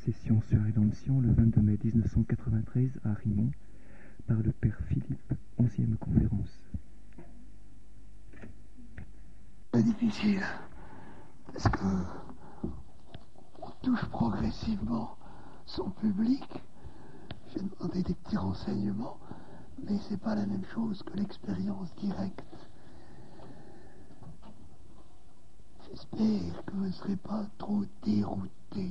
session sur Rédemption le 22 mai 1993 à Rimont par le père Philippe, 11e conférence. C'est difficile parce que on touche progressivement son public. J'ai demandé des petits renseignements, mais c'est pas la même chose que l'expérience directe. J'espère que vous ne serez pas trop déroutés.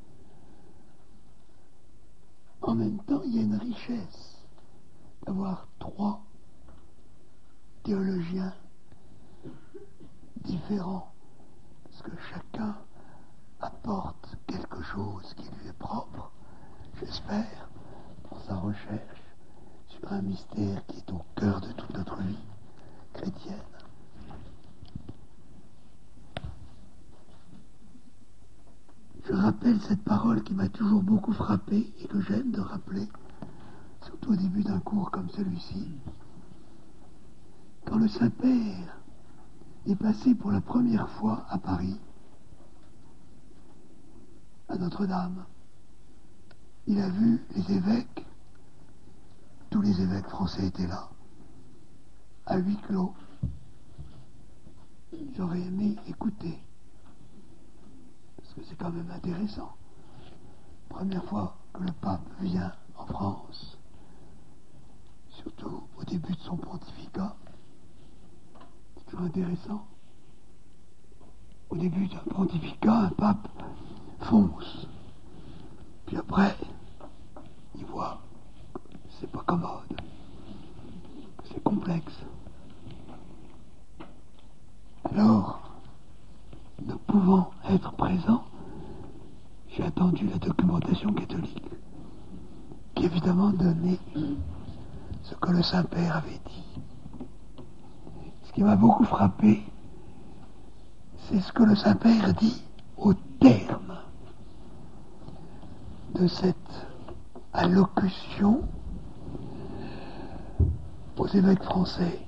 En même temps, il y a une richesse d'avoir trois théologiens différents, parce que chacun apporte quelque chose qui lui est propre, j'espère, pour sa recherche sur un mystère qui est au cœur de toute notre vie chrétienne. Je rappelle cette parole qui m'a toujours beaucoup frappé et que j'aime de rappeler, surtout au début d'un cours comme celui-ci. Quand le Saint-Père est passé pour la première fois à Paris, à Notre-Dame, il a vu les évêques, tous les évêques français étaient là, à huis clos. J'aurais aimé écouter, parce que c'est quand même intéressant. Première fois que le pape vient en France, surtout au début de son pontificat, c'est toujours intéressant. Au début d'un pontificat, un pape fonce. Puis après, il voit que c'est pas commode, que c'est complexe. Alors, ne pouvant être présent, j'ai attendu la documentation catholique, qui évidemment donnait ce que le Saint-Père avait dit. Ce qui m'a beaucoup frappé, c'est ce que le Saint-Père dit au terme de cette allocution aux évêques français,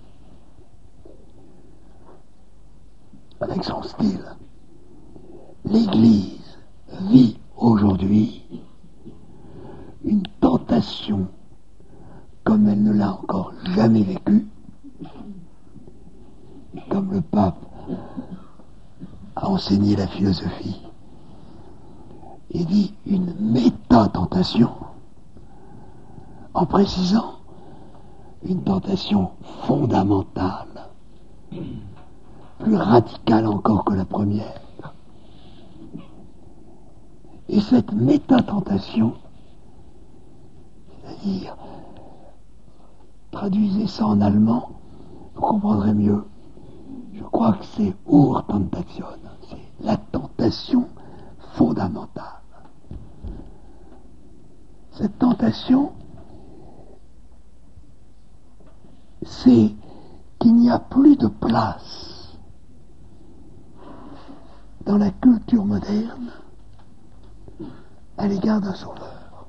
avec son style. L'Église vit aujourd'hui une tentation comme elle ne l'a encore jamais vécue, comme le pape a enseigné la philosophie. Il dit une méta-tentation, en précisant une tentation fondamentale, plus radicale encore que la première. Et cette méta-tentation, c'est-à-dire, traduisez ça en allemand, vous comprendrez mieux. Je crois que c'est Urtentation, c'est la tentation fondamentale. Cette tentation, c'est qu'il n'y a plus de place dans la culture moderne à l'égard d'un sauveur.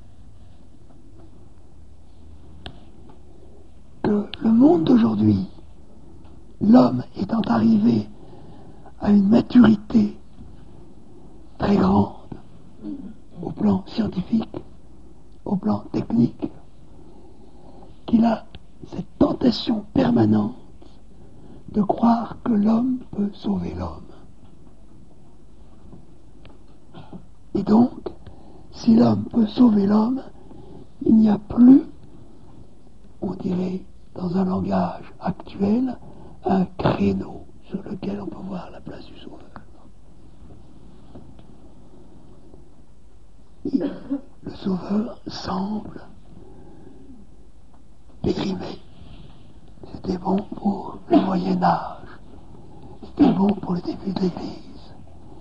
Que le monde d'aujourd'hui, l'homme étant arrivé à une maturité très grande au plan scientifique, au plan technique, qu'il a cette tentation permanente de croire que l'homme peut sauver l'homme. Et donc, si l'homme peut sauver l'homme, il n'y a plus, on dirait dans un langage actuel, un créneau sur lequel on peut voir la place du sauveur. Le sauveur semble périmé. C'était bon pour le Moyen-Âge. C'était bon pour le début de l'Église.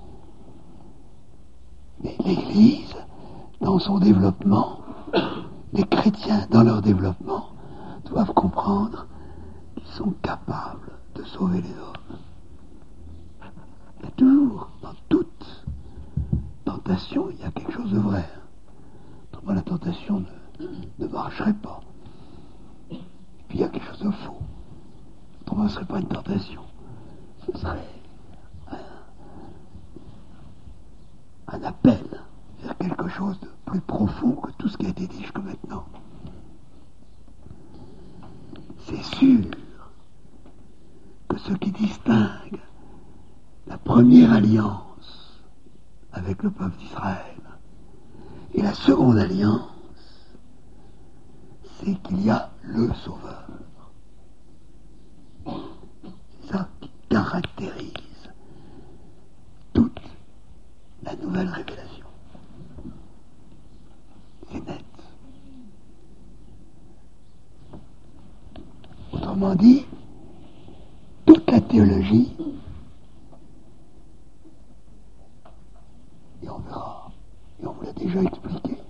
Mais l'Église, dans son développement, les chrétiens, dans leur développement, doivent comprendre qu'ils sont capables de sauver les hommes. Il y a toujours, dans toute tentation, il y a quelque chose de vrai. Autrement, la tentation ne marcherait pas. Et puis il y a quelque chose de faux. Autrement, ce ne serait pas une tentation. Ce serait un appel vers quelque chose de plus profond que tout ce qui a été dit jusque maintenant. C'est sûr que ce qui distingue la première alliance avec le peuple d'Israël et la seconde alliance, c'est qu'il y a le Sauveur. C'est ça qui caractérise toute la nouvelle révélation. C'est net. Autrement dit, toute la théologie, et on verra, et on vous l'a déjà expliqué,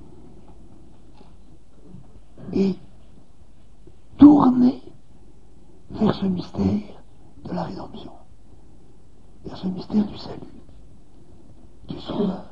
est tournée vers ce mystère de la rédemption, vers ce mystère du salut, du Sauveur.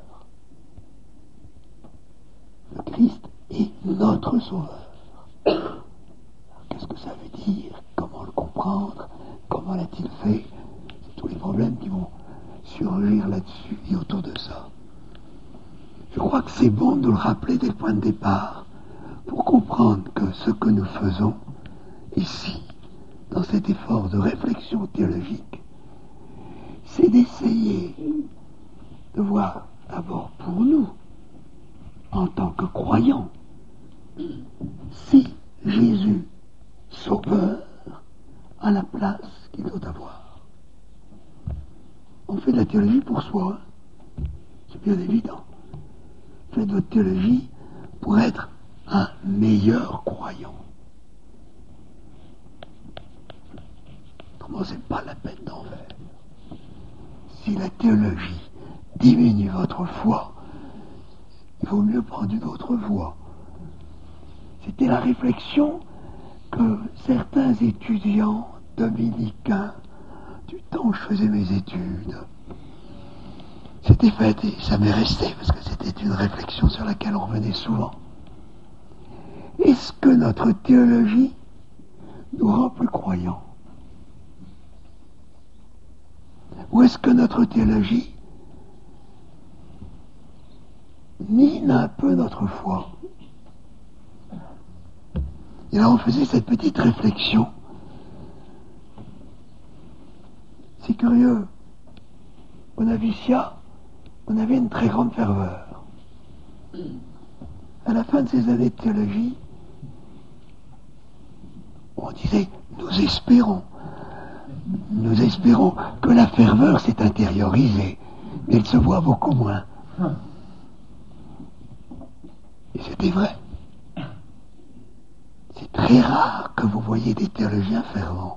Le Christ est notre Sauveur. Qu'est-ce que ça veut dire? Comment le comprendre? Comment l'a-t-il fait? C'est tous les problèmes qui vont surgir là-dessus et autour de ça. Je crois que c'est bon de le rappeler dès le point de départ pour comprendre que ce que nous faisons ici, dans cet effort de réflexion théologique, c'est d'essayer de voir d'abord pour nous, en tant que croyants, si Jésus, Sauveur, a la place qu'il doit avoir. On fait de la théologie pour soi, c'est bien évident. Faites votre théologie pour être un meilleur croyant. Autrement, c'est pas la peine d'en faire. Si la théologie diminue votre foi, il vaut mieux prendre une autre voie. C'était la réflexion que certains étudiants dominicains, du temps où je faisais mes études, s'étaient faite, et ça m'est resté, parce que c'était une réflexion sur laquelle on revenait souvent. Est-ce que notre théologie nous rend plus croyants? Ou est-ce que notre théologie mine un peu notre foi? Et là, on faisait cette petite réflexion. C'est curieux. Au noviciat, on avait une très grande ferveur. À la fin de ces années de théologie, on disait, nous espérons que la ferveur s'est intériorisée, mais elle se voit beaucoup moins. Et c'était vrai. C'est très rare que vous voyez des théologiens fervents.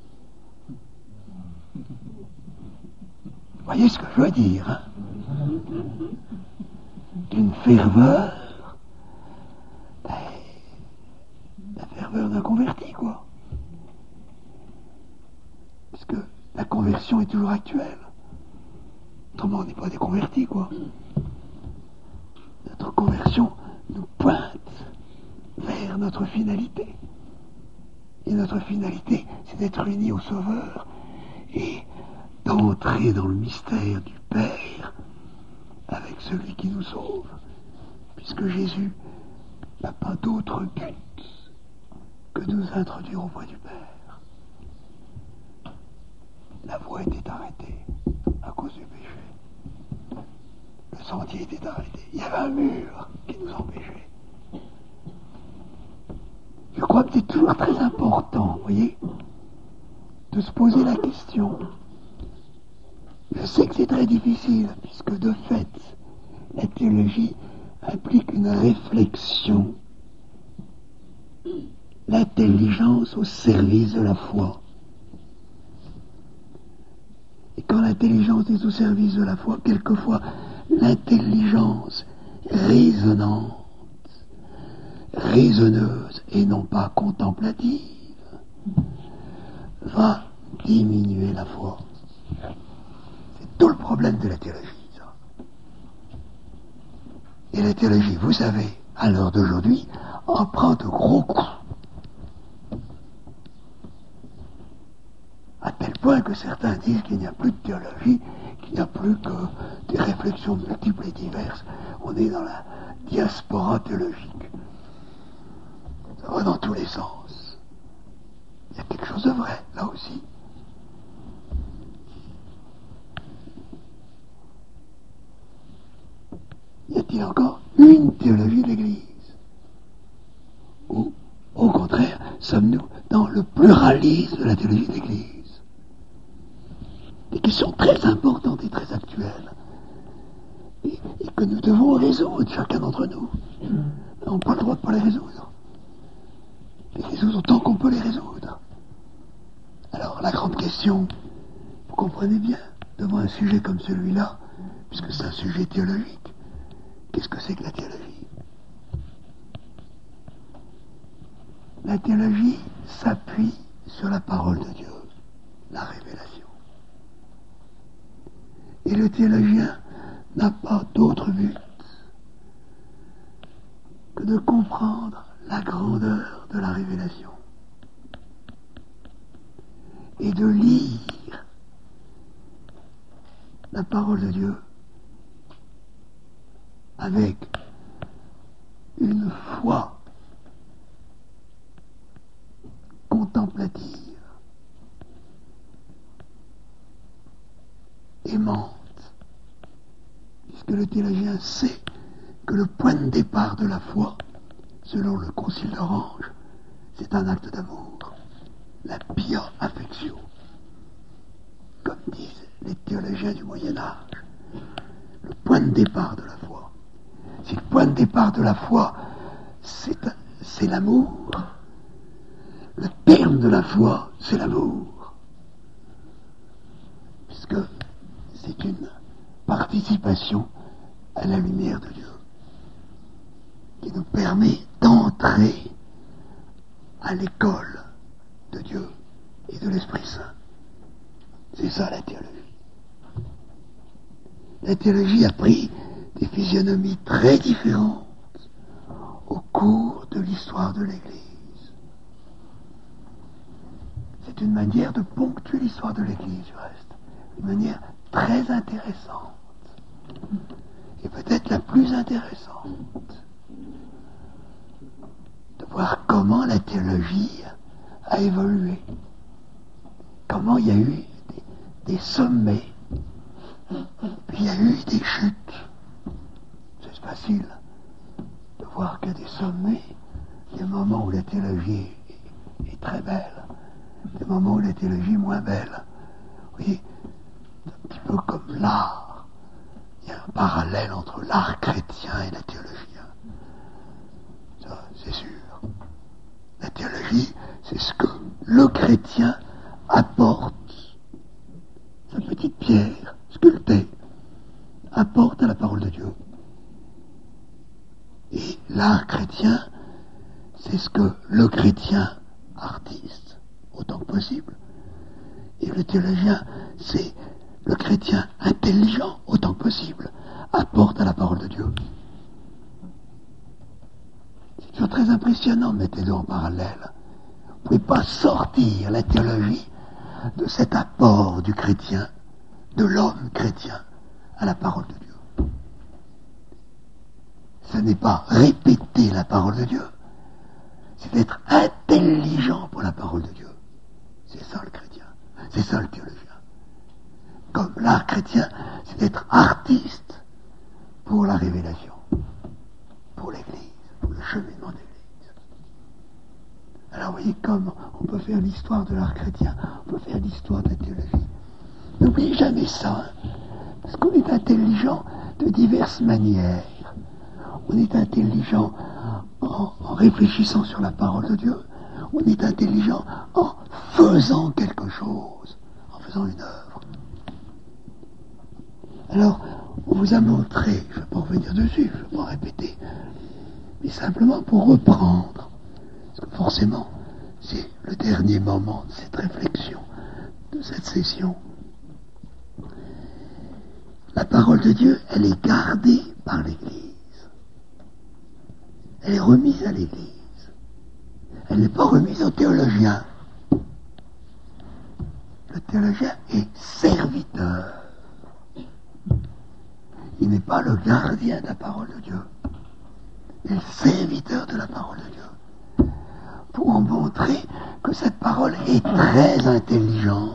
Vous voyez ce que je veux dire, hein? Une ferveur, la ferveur d'un converti, quoi. Parce que la conversion est toujours actuelle. Autrement, on n'est pas des convertis, quoi. Notre conversion nous pointe vers notre finalité. Et notre finalité, c'est d'être unis au Sauveur et d'entrer dans le mystère du Père avec celui qui nous sauve. Puisque Jésus n'a pas d'autre but que de nous introduire auprès du Père. La voie était arrêtée à cause du péché. Le sentier était arrêté. Il y avait un mur qui nous empêchait. Je crois que c'est toujours très important, vous voyez, de se poser la question. Je sais que c'est très difficile, puisque de fait, la théologie implique une réflexion, l'intelligence au service de la foi. Et quand l'intelligence est au service de la foi, quelquefois, l'intelligence raisonnante, raisonneuse et non pas contemplative, va diminuer la foi. C'est tout le problème de la théologie, ça. Et la théologie, vous savez, à l'heure d'aujourd'hui, en prend de gros coups. À tel point que certains disent qu'il n'y a plus de théologie, qu'il n'y a plus que des réflexions multiples et diverses On est dans la diaspora théologique. Ça va dans tous les sens. Il y a quelque chose de vrai, là aussi. Y a-t-il encore une théologie de l'Église? Ou, au contraire, sommes-nous dans le pluralisme de la théologie de l'Église? Des questions très importantes et très actuelles. Et que nous devons résoudre, chacun d'entre nous. On n'a pas le droit de ne pas les résoudre. Les résoudre autant qu'on peut les résoudre. Alors, la grande question, vous comprenez bien, devant un sujet comme celui-là, puisque c'est un sujet théologique, qu'est-ce que c'est que la théologie? La théologie s'appuie sur la parole de Dieu, la révélation. Et le théologien n'a pas d'autre but que de comprendre la grandeur de la révélation et de lire la parole de Dieu avec une foi contemplative, aimante, puisque le théologien sait que le point de départ de la foi, selon le Concile d'Orange, c'est un acte d'amour, la pia affectio, comme disent les théologiens du Moyen-Âge. Le point de départ de la foi. Si le point de départ de la foi, c'est l'amour, le terme de la foi, c'est l'amour. Puisque c'est une participation à la lumière de Dieu qui nous permet d'entrer à l'école de Dieu et de l'Esprit Saint. C'est ça la théologie. La théologie a pris des physionomies très différentes au cours de l'histoire de l'Église. C'est une manière de ponctuer l'histoire de l'Église, du reste. Une manière très intéressante. Et peut-être la plus intéressante. De voir comment la théologie a évolué. Comment il y a eu des sommets. Puis il y a eu des chutes. C'est facile de voir qu'il y a des sommets, des moments où la théologie est très belle, des moments où la théologie est moins belle. Vous voyez, c'est un petit peu comme l'art. Il y a un parallèle entre l'art chrétien et la théologie. Ça, c'est sûr. La théologie, c'est ce que le chrétien apporte, sa petite pierre sculptée, apporte à la parole de Dieu. Et l'art chrétien, c'est ce que le chrétien artiste, autant que possible. Et le théologien, c'est le chrétien intelligent, autant que possible, apporte à la parole de Dieu. C'est toujours très impressionnant, mettez-le en parallèle. Vous ne pouvez pas sortir la théologie de cet apport du chrétien, de l'homme chrétien, à la parole de Dieu. Ce n'est pas répéter la parole de Dieu, c'est être intelligent pour la parole de Dieu. C'est ça le chrétien, c'est ça le théologien. Comme l'art chrétien, c'est d'être artiste pour la révélation, pour l'Église, pour le cheminement de l'Église. Alors vous voyez comme on peut faire l'histoire de l'art chrétien, on peut faire l'histoire de la théologie. N'oubliez jamais ça, hein, parce qu'on est intelligent de diverses manières. On est intelligent en réfléchissant sur la parole de Dieu. On est intelligent en faisant quelque chose, en faisant une œuvre. Alors, on vous a montré, je ne vais pas revenir dessus, je ne vais pas répéter, mais simplement pour reprendre, parce que forcément, c'est le dernier moment de cette réflexion, de cette session. La parole de Dieu, elle est gardée par l'Église. Elle est remise à l'Église. Elle n'est pas remise au théologien. Le théologien est serviteur. Il n'est pas le gardien de la parole de Dieu, mais le serviteur de la parole de Dieu, pour montrer que cette parole est très intelligente,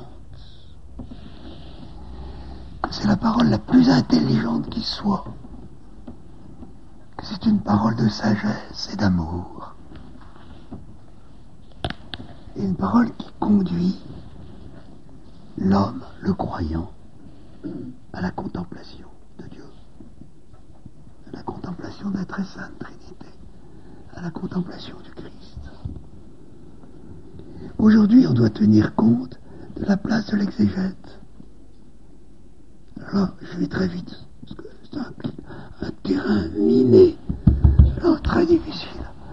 que c'est la parole la plus intelligente qui soit, que c'est une parole de sagesse et d'amour, et une parole qui conduit l'homme, le croyant, à la contemplation de Dieu, à la contemplation de la très sainte Trinité, à la contemplation du Christ. Aujourd'hui, on doit tenir compte de la place de l'exégète. Alors, je vais très vite, parce que c'est un terrain miné, alors très difficile.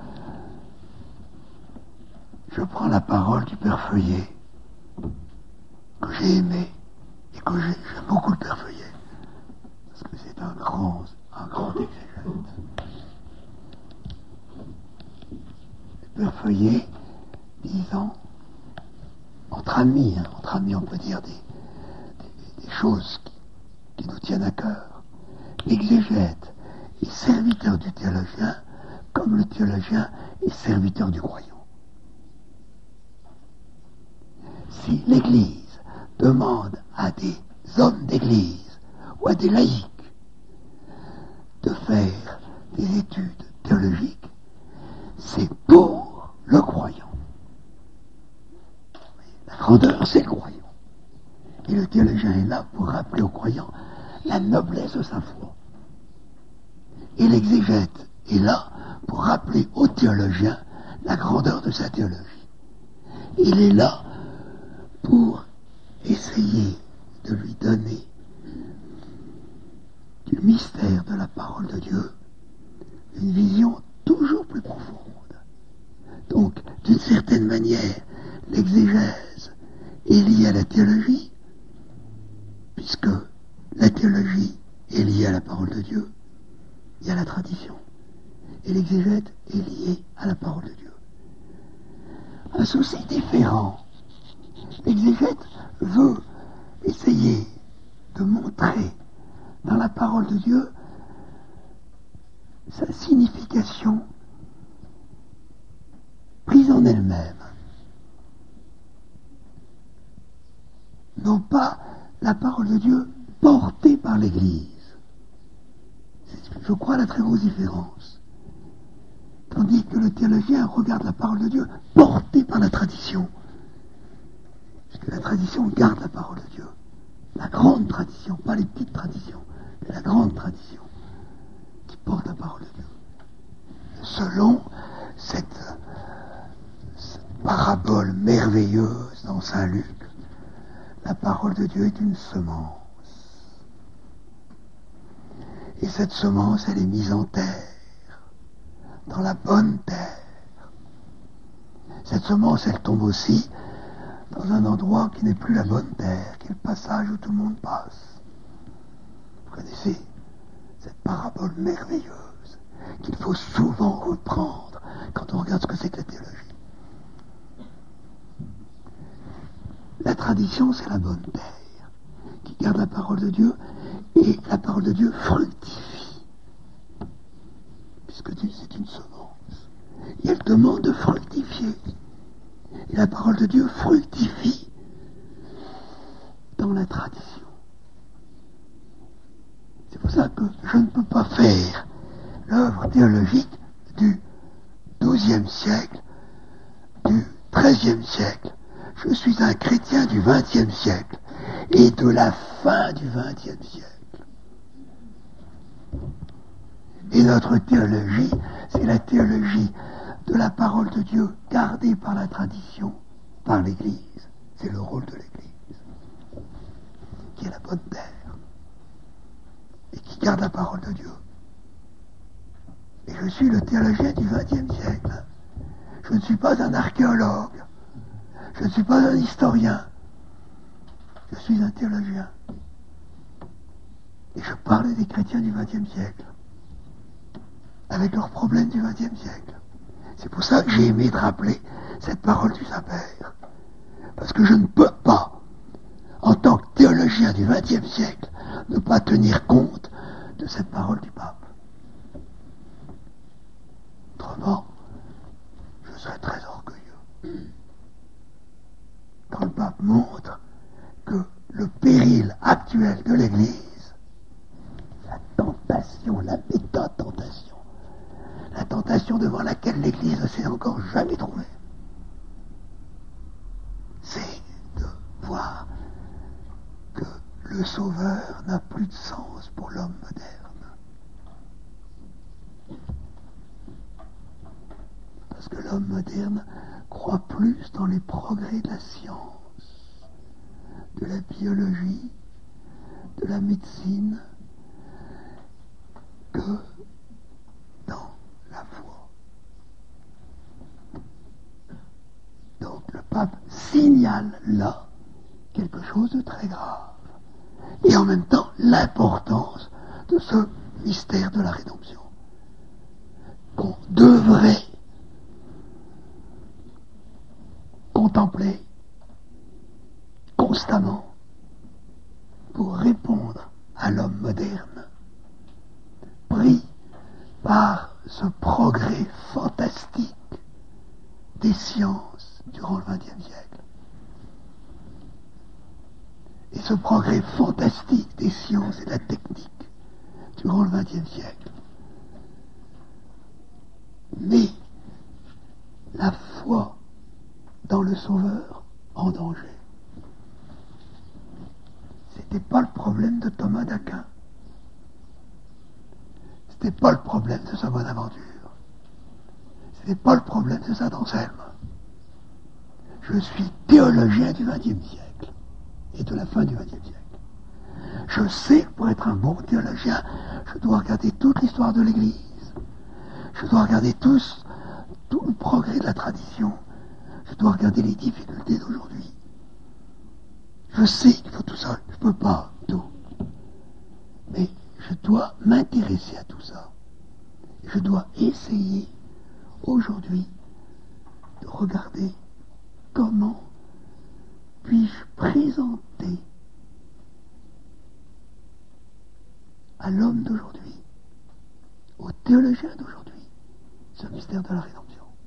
Je prends la parole du Père Feuillet, que j'ai aimé, et que j'aime beaucoup le Père Feuillet, parce que c'est un grand exégète. Le Père Feuillet, disant, entre amis on peut dire des choses qui nous tiennent à cœur. L'exégète est serviteur du théologien, comme le théologien est serviteur du croyant. Si l'Église demande à des hommes d'Église ou à des laïcs de faire des études théologiques, c'est pour le croyant. La grandeur, c'est le croyant. Et le théologien est là pour rappeler au croyant la noblesse de sa foi. Et l'exégète est là pour rappeler au théologien la grandeur de sa théologie. Il est là pour essayer de lui donner du mystère de la parole de Dieu une vision toujours plus profonde. Donc, d'une certaine manière, l'exégèse est liée à la théologie, puisque la théologie est liée à la parole de Dieu, il y a la tradition, et l'exégète est lié à la parole de Dieu. Un souci différent. L'exégète veut essayer de montrer dans la parole de Dieu sa signification prise en elle-même. Non pas la parole de Dieu portée par l'Église. C'est, je crois, la très grosse différence. Tandis que le théologien regarde la parole de Dieu portée par la tradition. Parce que la tradition garde la parole de Dieu. La grande tradition, pas les petites traditions, mais la grande tradition qui porte la parole de Dieu. Selon cette parabole merveilleuse dans Saint Luc, la parole de Dieu est une semence. Et cette semence, elle est mise en terre, dans la bonne terre. Cette semence, elle tombe aussi dans un endroit qui n'est plus la bonne terre, qui est le passage où tout le monde passe. Vous connaissez cette parabole merveilleuse qu'il faut souvent reprendre quand on regarde ce que c'est que la théologie. La tradition, c'est la bonne terre qui garde la parole de Dieu, et la parole de Dieu fructifie, puisque c'est une semence. Et elle demande de fructifier. Et la parole de Dieu fructifie dans la tradition. C'est pour ça que je ne peux pas faire l'œuvre théologique du XIIe siècle, du XIIIe siècle. Je suis un chrétien du XXe siècle et de la fin du XXe siècle. Et notre théologie, c'est la théologie de la parole de Dieu gardée par la tradition, par l'Église. C'est le rôle de l'Église, qui est la bonne terre et qui garde la parole de Dieu. Et je suis le théologien du XXe siècle. Je ne suis pas un archéologue. Je ne suis pas un historien. Je suis un théologien. Et je parle des chrétiens du XXe siècle, avec leurs problèmes du XXe siècle. C'est pour ça que j'ai aimé de rappeler cette parole du Saint-Père. Parce que je ne peux pas, en tant que théologien du XXe siècle, ne pas tenir compte de cette parole du pape. Autrement, je serais très orgueilleux. Quand le pape montre que le péril actuel de l'Église, la tentation, la méta-tentation, la tentation devant laquelle l'Église ne s'est encore jamais trouvée, c'est de voir que le Sauveur n'a plus de sens pour l'homme moderne. Parce que l'homme moderne croit plus dans les progrès de la science, de la biologie, de la médecine, que dans la foi. Donc le pape signale là quelque chose de très grave. Et en même temps, l'importance de ce mystère de la rédemption qu'on devrait contempler constamment pour répondre à l'homme moderne, pris par ce progrès fantastique des sciences durant le XXe siècle. Et ce progrès fantastique des sciences et de la technique durant le XXe siècle met la foi dans le Sauveur en danger. C'était pas le problème de Thomas d'Aquin. C'était pas le problème de sa Bonaventure. C'était pas le problème de Saint Anselme. Je suis théologien du XXe siècle et de la fin du XXe siècle. Je sais que pour être un bon théologien, je dois regarder toute l'histoire de l'Église. Je dois regarder tout le progrès de la tradition. Je dois regarder les difficultés d'aujourd'hui. Je sais qu'il faut tout ça. Je ne peux pas tout. Mais je dois m'intéresser à tout ça. Je dois essayer aujourd'hui de regarder comment puis-je présenter à l'homme d'aujourd'hui, au théologien d'aujourd'hui, ce mystère de la rédemption.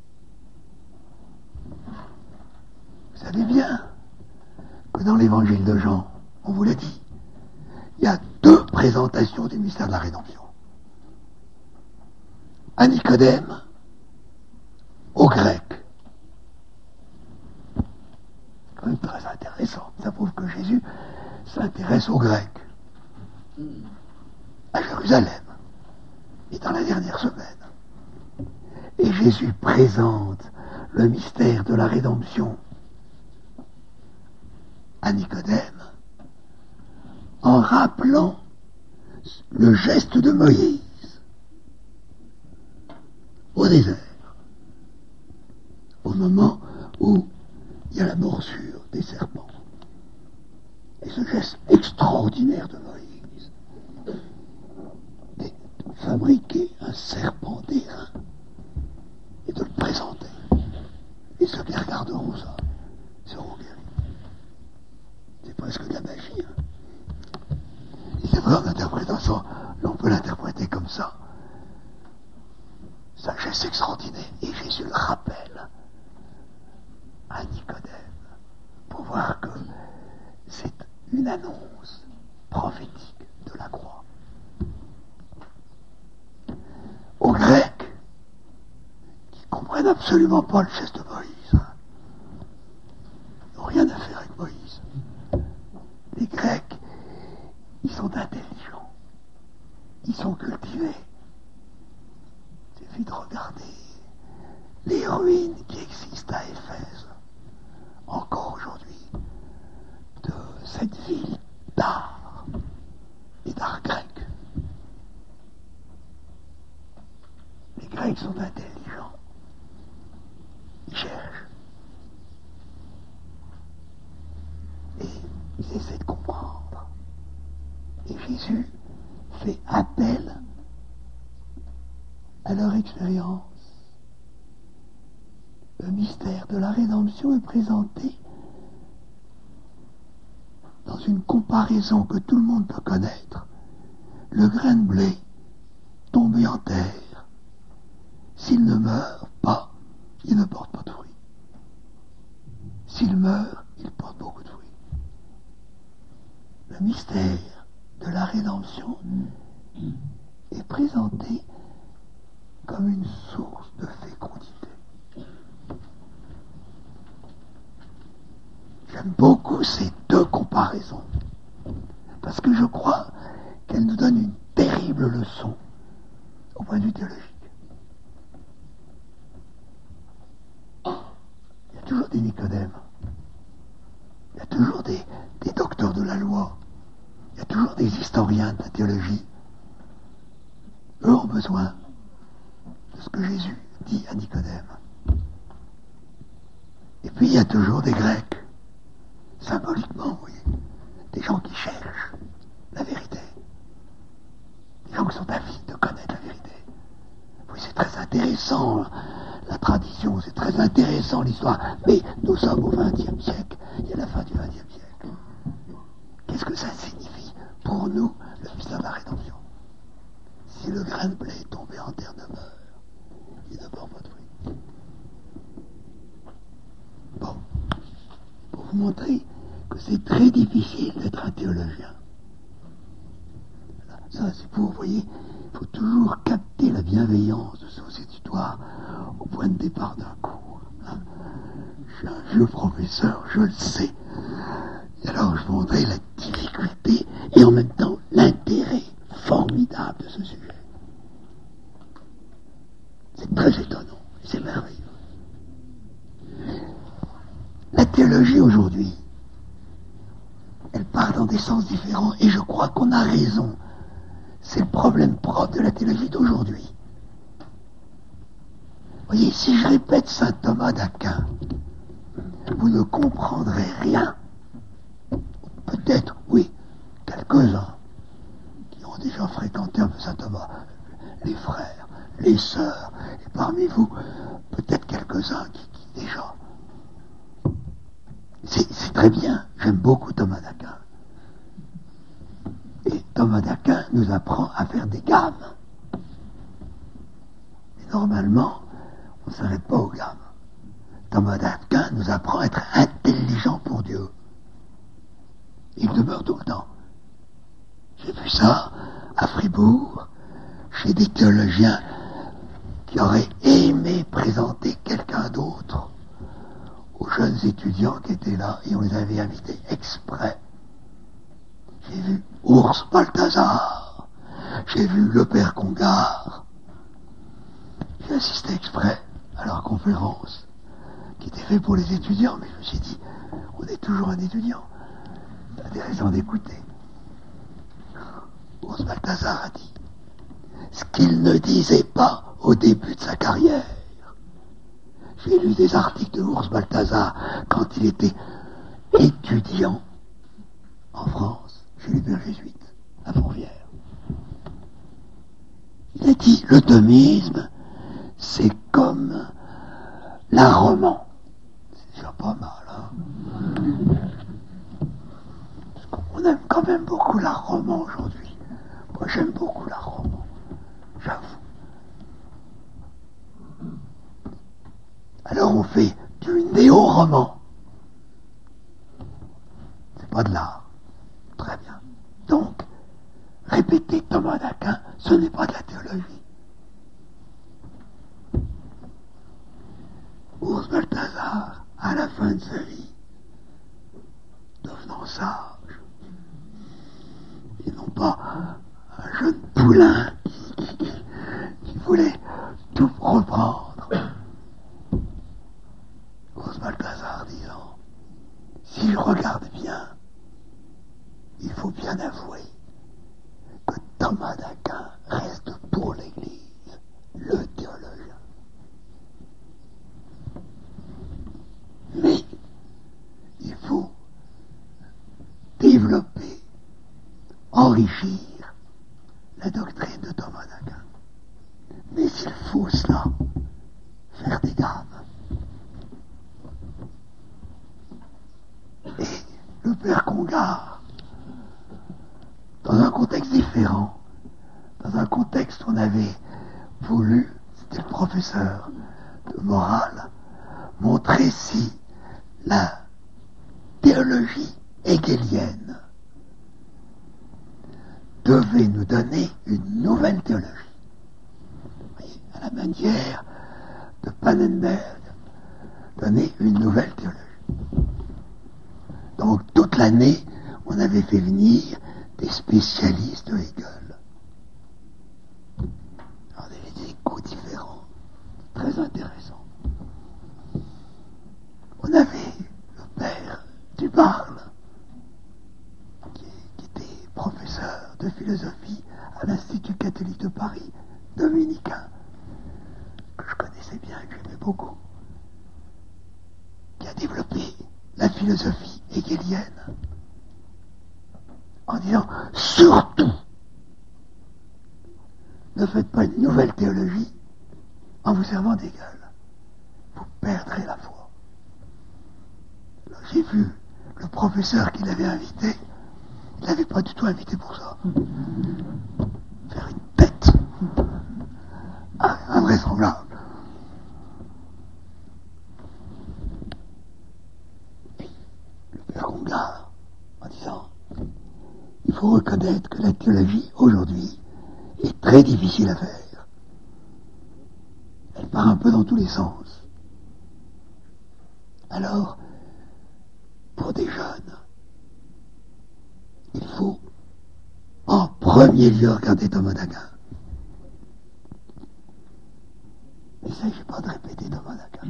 Vous savez bien que dans l'évangile de Jean, on vous l'a dit, il y a deux présentations du mystère de la rédemption. À Nicodème, aux Grecs. C'est quand même très intéressant. Ça prouve que Jésus s'intéresse aux Grecs. À Jérusalem. Et dans la dernière semaine. Et Jésus présente le mystère de la rédemption à Nicodème en rappelant le geste de Moïse au désert, au moment où il y a la morsure des serpents. Et ce geste extraordinaire de Moïse est de fabriquer un serpent d'airain et de le présenter. Et ceux qui regarderont ça seront guéris. C'est presque de la magie. Et c'est vrai, en interprétant ça, on peut l'interpréter comme ça. C'est un geste extraordinaire. Et Jésus le rappelle à Nicodème pour voir que c'est une annonce prophétique de la croix. Aux Grecs, qui ne comprennent absolument pas le geste de Moïse, ils n'ont rien à faire avec Moïse. Les Grecs, ils sont intelligents, ils sont cultivés. Il suffit de regarder les ruines qui existent à Éphèse, encore aujourd'hui, de cette ville d'art et d'art grec. Les Grecs sont intelligents, ils cherchent, et ils essaient de comprendre. Et Jésus fait appel à leur expérience. Le mystère de la rédemption est présenté dans une comparaison que tout le monde peut connaître. le grain de blé tombé en terre, s'il ne meurt pas, il ne porte pas de fruits. S'il meurt, il porte beaucoup de fruits. Le mystère de la rédemption est présenté comme une source de fécondité. J'aime beaucoup ces deux comparaisons, parce que je crois qu'elles nous donnent une terrible leçon au point de vue théologique. Il y a toujours des Nicodèmes, il y a toujours des docteurs de la loi, il y a toujours des historiens de la théologie. Eux ont besoin de ce que Jésus dit à Nicodème. Et puis il y a toujours des Grecs, symboliquement, vous voyez, des gens qui cherchent la vérité, des gens qui sont avides de connaître la vérité. Oui, c'est très intéressant, la tradition, c'est très intéressant l'histoire, mais nous sommes au XXe siècle, il y a la fin du XXe siècle. Qu'est-ce que ça signifie pour nous, le mystère de la rédemption? Si le grain de blé tombé en terre demeure, il ne porte pas de fruits. Bon, pour vous montrer que c'est très difficile d'être un théologien. Ça, c'est pour, vous voyez, il faut toujours capter la bienveillance de ces étudiants au point de départ d'un cours. Hein. Je suis un vieux professeur, je le sais. Et alors, je vous montrerai la difficulté et en même temps l'intérêt formidable de ce sujet. C'est très étonnant, c'est merveilleux. La théologie aujourd'hui, elle part dans des sens différents et je crois qu'on a raison. C'est le problème propre de la théologie d'aujourd'hui. Voyez, si je répète saint Thomas d'Aquin, vous ne comprendrez rien. Peut-être, oui, quelques-uns qui ont déjà fréquenté un peu saint Thomas, les frères, les sœurs, et parmi vous, peut-être quelques-uns qui déjà. C'est très bien, j'aime beaucoup Thomas d'Aquin. Et Thomas d'Aquin nous apprend à faire des gammes. Et normalement, on ne s'arrête pas aux gammes. Thomas d'Aquin nous apprend à être intelligent pour Dieu. Il demeure tout le temps. J'ai vu ça à Fribourg, chez des théologiens qui auraient aimé présenter quelqu'un d'autre aux jeunes étudiants qui étaient là, et on les avait invités exprès. J'ai vu Urs Balthazar, j'ai vu le père Congar. J'ai assisté exprès à leur conférence, qui était faite pour les étudiants, mais je me suis dit, on est toujours un étudiant. C'est intéressant d'écouter. Urs Balthazar a dit ce qu'il ne disait pas au début de sa carrière. J'ai lu des articles de Urs Balthazar quand il était étudiant en France, chez les pères jésuites, à Fourvière. Il a dit, le thomisme, c'est comme la roman. C'est déjà pas mal, hein. On aime quand même beaucoup la roman aujourd'hui. Moi, j'aime beaucoup la roman, j'avoue. Alors on fait du néo-roman. C'est pas de l'art. Très bien. Donc, répéter Thomas d'Aquin, ce n'est pas de la théologie. Urs Balthazar, à la fin de sa vie, devenant sage, et non pas un jeune poulain qui voulait tout reprendre. Urs Balthazar disant, si je regarde bien, il faut bien avouer que Thomas d'Aquin reste pour l'Église le théologien. Mais il faut développer, enrichir la doctrine de Thomas d'Aquin. Mais il faut cela, faire des gammes. Et le père Congar, dans un contexte différent, dans un contexte où on avait voulu, c'était le professeur de morale, montrer si la théologie hegelienne devait nous donner une nouvelle théologie. Vous voyez, à la manière de Pannenberg, donner une nouvelle théologie. Donc toute l'année, on avait fait venir des spécialistes de Hegel. Alors des échos différents, très intéressants. On avait le père Dubarle, qui était professeur de philosophie à l'Institut catholique de Paris, dominicain, que je connaissais bien et que j'aimais beaucoup, qui a développé la philosophie hegelienne en disant surtout ne faites pas une nouvelle théologie en vous servant d'Hegel, vous perdrez la foi. Alors, j'ai vu le professeur qui l'avait invité, il ne l'avait pas du tout invité pour ça, faire une tête invraisemblable. Le père Congar, en disant il faut reconnaître que la théologie aujourd'hui est très difficile à faire. Elle part un peu dans tous les sens. Alors, pour des jeunes, il faut en premier lieu regarder Thomas d'Aquin. Il ne s'agit pas de répéter Thomas d'Aquin.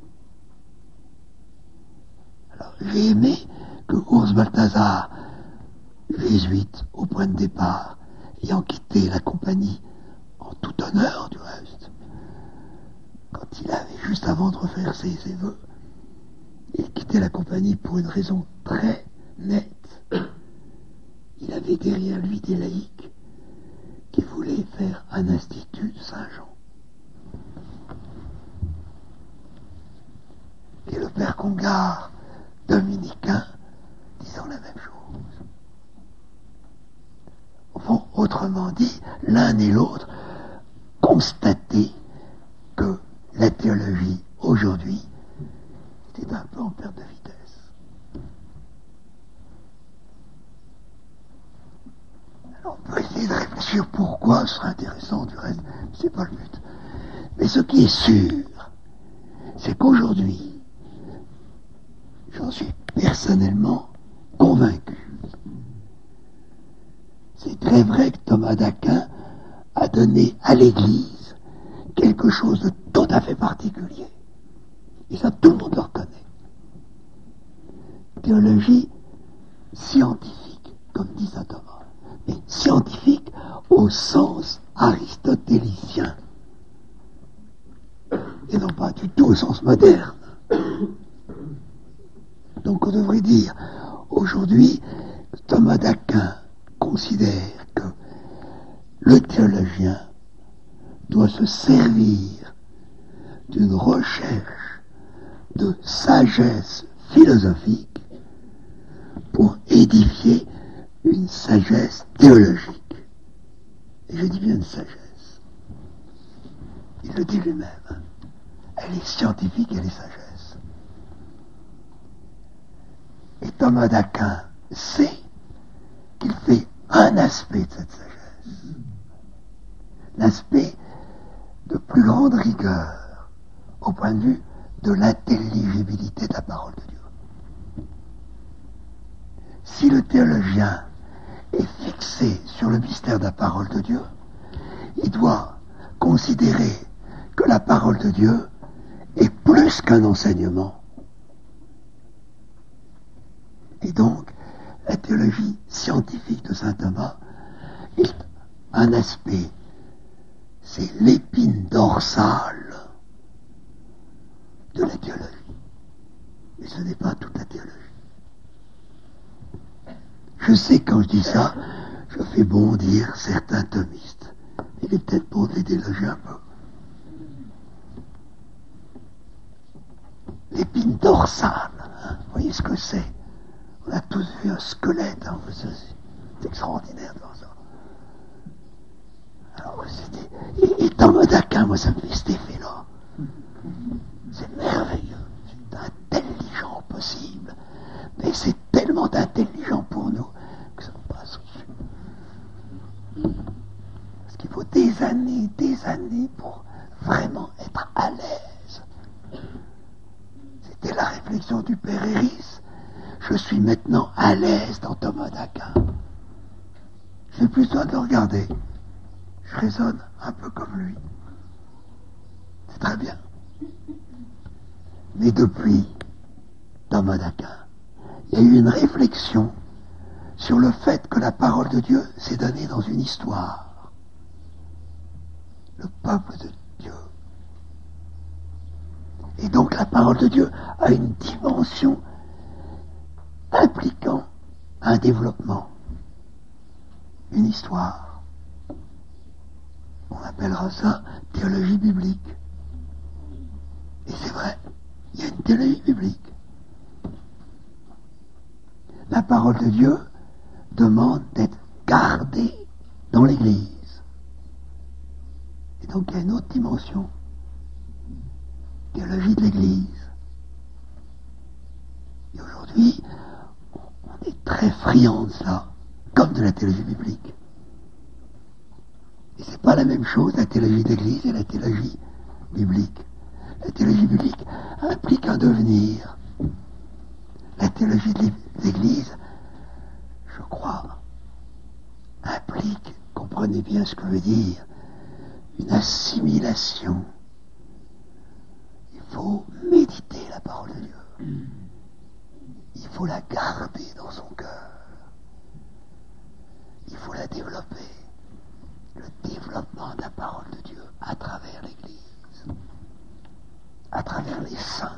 Alors, j'ai aimé que Urs Balthasar, jésuite au point de départ, ayant quitté la compagnie, en tout honneur du reste, quand il avait, juste avant de refaire ses vœux, il quittait la compagnie pour une raison très nette. Il avait derrière lui des laïcs qui voulaient faire un institut de Saint-Jean. Et le père Congar, dominicain, disant la même chose. Au fond, autrement dit, l'un et l'autre constataient que la théologie aujourd'hui était un peu en perte de vitesse. Alors on peut essayer de réfléchir pourquoi, ce serait intéressant du reste, c'est pas le but. Mais ce qui est sûr, c'est qu'aujourd'hui, j'en suis personnellement convaincu. C'est très vrai que Thomas d'Aquin a donné à l'Église quelque chose de tout à fait particulier. Et ça, tout le monde le reconnaît. Théologie scientifique, comme dit saint Thomas, mais scientifique au sens aristotélicien, et non pas du tout au sens moderne. Donc on devrait dire, aujourd'hui, Thomas d'Aquin considère que le théologien doit se servir d'une recherche de sagesse philosophique pour édifier une sagesse théologique. Et je dis bien une sagesse. Il le dit lui-même. Elle est scientifique, elle est sagesse. Et Thomas d'Aquin sait qu'il fait un aspect de cette sagesse. L'aspect de plus grande rigueur au point de vue de l'intelligibilité de la parole de Dieu. Si le théologien est fixé sur le mystère de la parole de Dieu, il doit considérer que la parole de Dieu est plus qu'un enseignement. Et donc, la théologie scientifique de saint Thomas est un aspect, c'est l'épine dorsale de la théologie. Mais ce n'est pas toute la théologie. Je sais quand je dis ça, je fais bondir certains thomistes. Il est peut-être bon de les déloger un peu. L'épine dorsale, hein, vous voyez ce que c'est? On a tous vu un squelette, hein, c'est extraordinaire de voir ça. Alors, et Thomas d'Aquin, moi, ça me fait cet effet-là. C'est merveilleux. C'est intelligent possible. Mais c'est tellement intelligent pour nous que ça me passe au-dessus. Parce qu'il faut des années pour vraiment être à l'aise. C'était la réflexion du père Héris. Je suis maintenant à l'aise dans Thomas d'Aquin. Je n'ai plus besoin de le regarder. Je raisonne un peu comme lui. C'est très bien. Mais depuis Thomas d'Aquin, il y a eu une réflexion sur le fait que la parole de Dieu s'est donnée dans une histoire. Le peuple de Dieu. Et donc la parole de Dieu a une dimension impliquant un développement, une histoire. On appellera ça théologie biblique. Et c'est vrai, il y a une théologie biblique. La parole de Dieu demande d'être gardée dans l'Église. Et donc il y a une autre dimension, théologie de l'Église. Et aujourd'hui, on est très friand de cela, comme de la théologie biblique. Et c'est pas la même chose, la théologie d'église et la théologie biblique. La théologie biblique implique un devenir. La théologie de l'église, je crois, implique, comprenez bien ce que veut dire, une assimilation. Il faut méditer la parole de Dieu. Il faut la garder dans son cœur. Il faut la développer. Le développement de la parole de Dieu à travers l'Église, à travers les saints.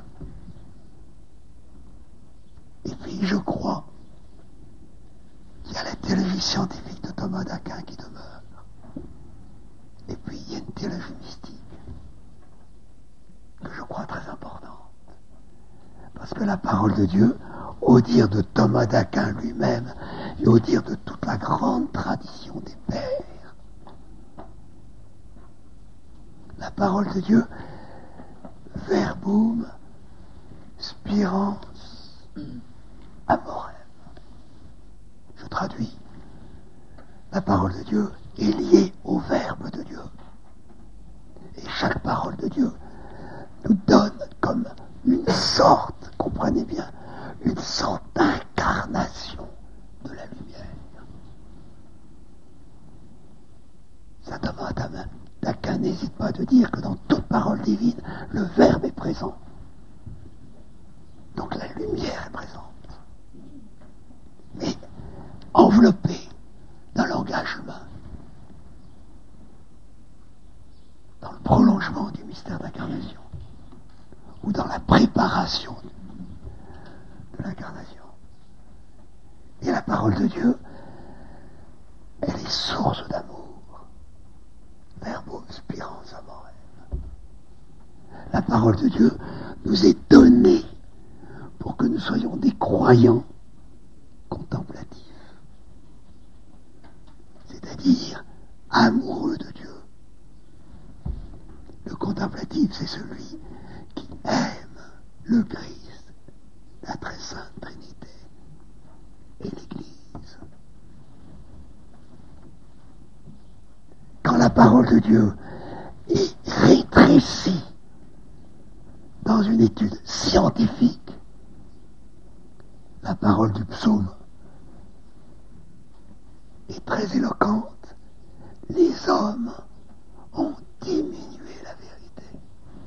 Et puis je crois qu'il y a la théologie scientifique de Thomas d'Aquin qui demeure. Et puis il y a une théologie mystique que je crois très importante. Parce que la parole de Dieu, au dire de Thomas d'Aquin lui-même, et au dire de toute la grande tradition des pères, la parole de Dieu, verbum spirans amorem. Je traduis. La parole de Dieu est liée au verbe de Dieu. Et chaque parole de Dieu nous donne comme une sorte, comprenez bien, une sorte d'incarnation de la lumière. Saint Thomas d'Aquin n'hésite pas de dire que dans toute parole divine, le Verbe est présent. Donc la lumière est présente. Mais enveloppée d'un langage humain. Dans le prolongement du mystère d'incarnation. Ou dans la préparation de l'incarnation. Et la parole de Dieu, elle est source d'amour. Verbum spirans amorem. La parole de Dieu nous est donnée pour que nous soyons des croyants contemplatifs. C'est-à-dire amoureux de Dieu. Le contemplatif, c'est celui qui aime le Christ, la très sainte Trinité et l'Église. Quand la parole de Dieu est rétrécie dans une étude scientifique, la parole du psaume est très éloquente. Les hommes ont diminué la vérité.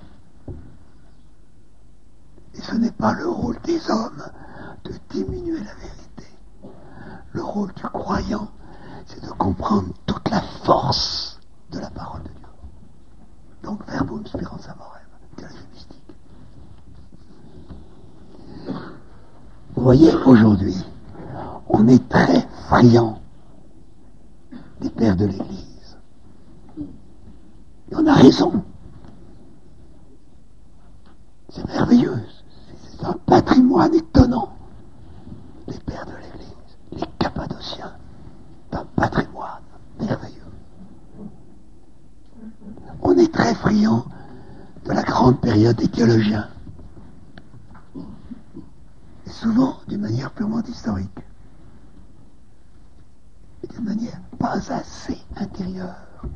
Et ce n'est pas le rôle des hommes de diminuer la vérité. Le rôle du croyant, c'est de comprendre toute la force de la parole de Dieu. Donc, verbum spirans amorem, théologie mystique. Vous voyez, aujourd'hui, on est très friand des pères de l'Église. Et on a raison. C'est merveilleux. C'est un patrimoine étonnant. Les pères de l'Église, les Cappadociens, un patrimoine merveilleux. différentes périodes des théologiens. Et souvent d'une manière purement historique. Et d'une manière pas assez intérieure.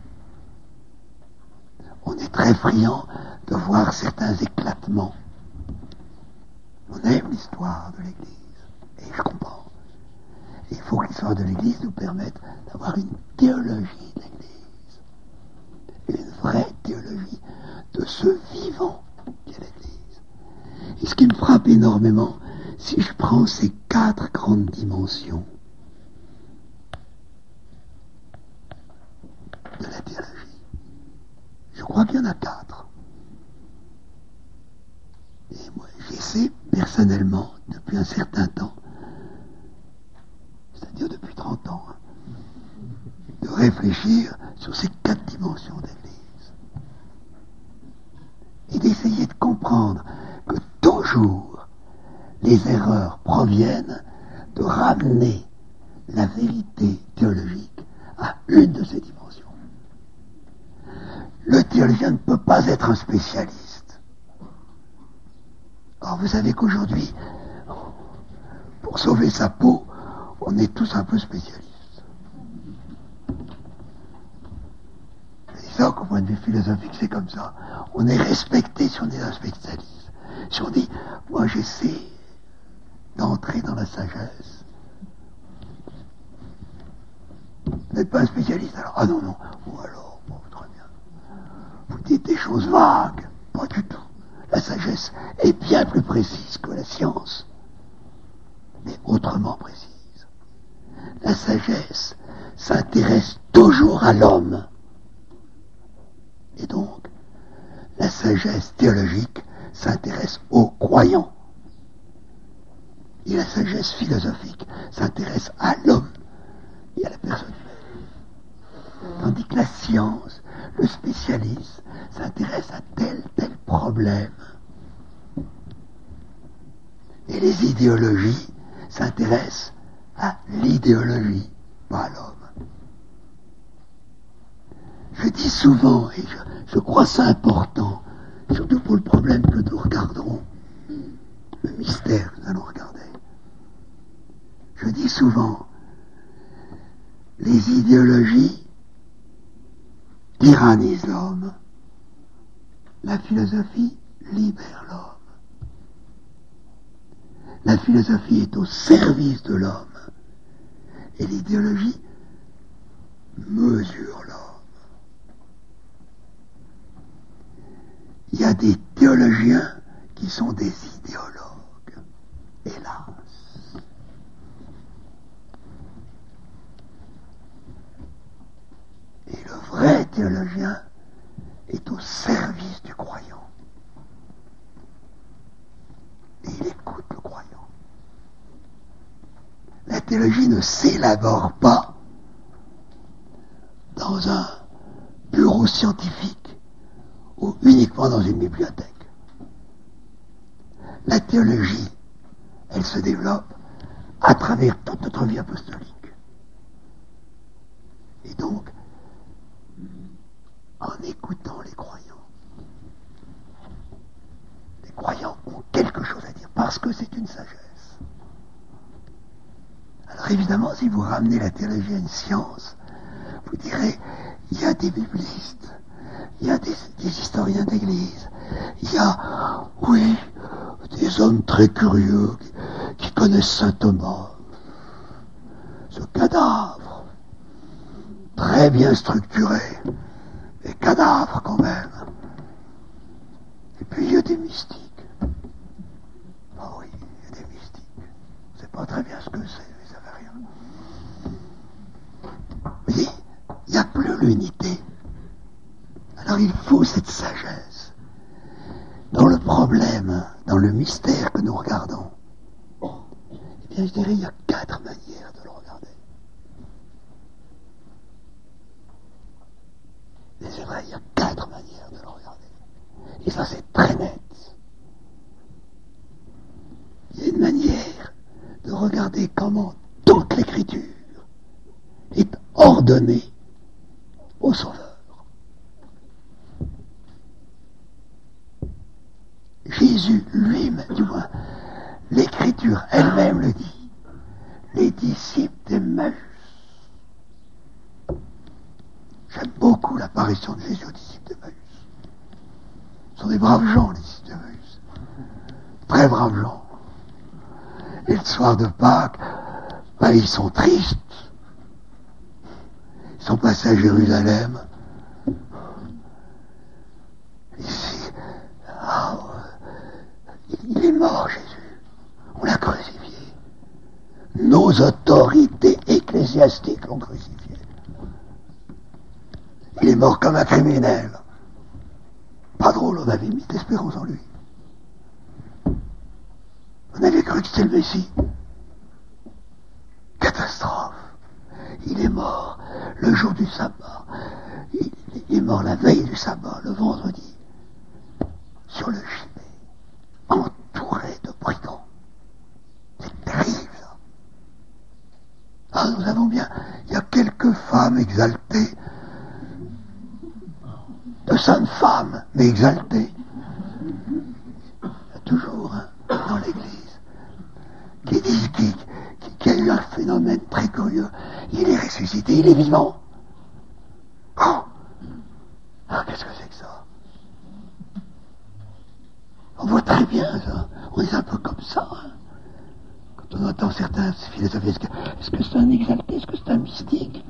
On est très friand de voir certains éclatements. On aime l'histoire de l'Église. Et je comprends. Et il faut que l'histoire de l'Église nous permette d'avoir une théologie de l'Église. Une vraie théologie de ce vivant qu'est l'Église. Et ce qui me frappe énormément, si je prends ces 4 grandes dimensions de la théologie, je crois qu'il y en a 4. Et moi, j'essaie personnellement, depuis un certain temps, c'est-à-dire depuis 30 ans, de réfléchir sur ces 4 dimensions de l'Église. Et d'essayer de comprendre que toujours les erreurs proviennent de ramener la vérité théologique à une de ces dimensions. Le théologien ne peut pas être un spécialiste. Or, vous savez qu'aujourd'hui, pour sauver sa peau, on est tous un peu spécialistes. Disons qu'au point de vue philosophique, c'est comme ça. On est respecté si on est un spécialiste. Si on dit, moi j'essaie d'entrer dans la sagesse. Vous n'êtes pas un spécialiste alors? Ah non, non. Ou alors, bon, très bien. Vous dites des choses vagues. Pas du tout. La sagesse est bien plus précise que la science. Mais autrement précise. La sagesse s'intéresse toujours à l'homme. Et donc, la sagesse théologique s'intéresse aux croyants. Et la sagesse philosophique s'intéresse à l'homme et à la personne humaine. Tandis que la science, le spécialiste, s'intéresse à tel problème. Et les idéologies s'intéressent à l'idéologie, pas à l'homme. Je dis souvent, et je crois ça important, surtout pour le problème que nous regarderons, le mystère que nous allons regarder. Je dis souvent, les idéologies tyrannisent l'homme, la philosophie libère l'homme. La philosophie est au service de l'homme et l'idéologie mesure l'homme. Il y a des théologiens qui sont des idéologues, hélas. Et le vrai théologien est au service du croyant. Et il écoute le croyant. La théologie ne s'élabore pas dans un bureau scientifique ou uniquement dans une bibliothèque. La théologie, elle se développe à travers toute notre vie apostolique. Et donc, en écoutant les croyants. Les croyants ont quelque chose à dire, parce que c'est une sagesse. Alors évidemment, si vous ramenez la théologie à une science, vous direz, il y a des biblistes, il y a des historiens d'église, il y a, oui, des hommes très curieux qui connaissent saint Thomas. Ce cadavre, très bien structuré, mais cadavre quand même. Et puis il y a des mystiques. Ah oui, il y a des mystiques. On ne sait pas très bien ce que c'est, mais ça fait rien. Mais il n'y a plus l'unité. Alors il faut cette sagesse. Dans le problème, dans le mystère que nous regardons, eh bien je dirais il y a 4 manières de le regarder. Et c'est vrai, il y a 4 manières de le regarder. Et ça c'est très net. Il y a une manière de regarder comment toute l'écriture est ordonnée au Sauveur. Jésus lui-même, du moins, l'Écriture elle-même le dit, les disciples d'Emmaüs. J'aime beaucoup l'apparition de Jésus aux disciples d'Emmaüs. Ce sont des braves gens, les disciples d'Emmaüs. Très braves gens. Et le soir de Pâques, ils sont tristes. Ils sont passés à Jérusalem. Ici, il est mort, Jésus. On l'a crucifié. Nos autorités ecclésiastiques l'ont crucifié. Il est mort comme un criminel. Pas drôle, on avait mis d'espérance en lui. On avait cru que c'était le Messie. Catastrophe. Il est mort le jour du sabbat. Il est mort la veille du sabbat, le vendredi, sur le gibet, entouré de brigands. C'est terrible, ça. Ah, nous avons bien, il y a quelques femmes exaltées, de saintes femmes, mais exaltées. Il y a toujours, dans l'Église, qui disent qu'il y a eu un phénomène très curieux. Il est ressuscité, il est vivant. Oh, ah, qu'est-ce que c'est que ça? On voit très bien ça. On est un peu comme ça. Quand on entend certains philosophes, est-ce que c'est un exalté? Est-ce que c'est un mystique?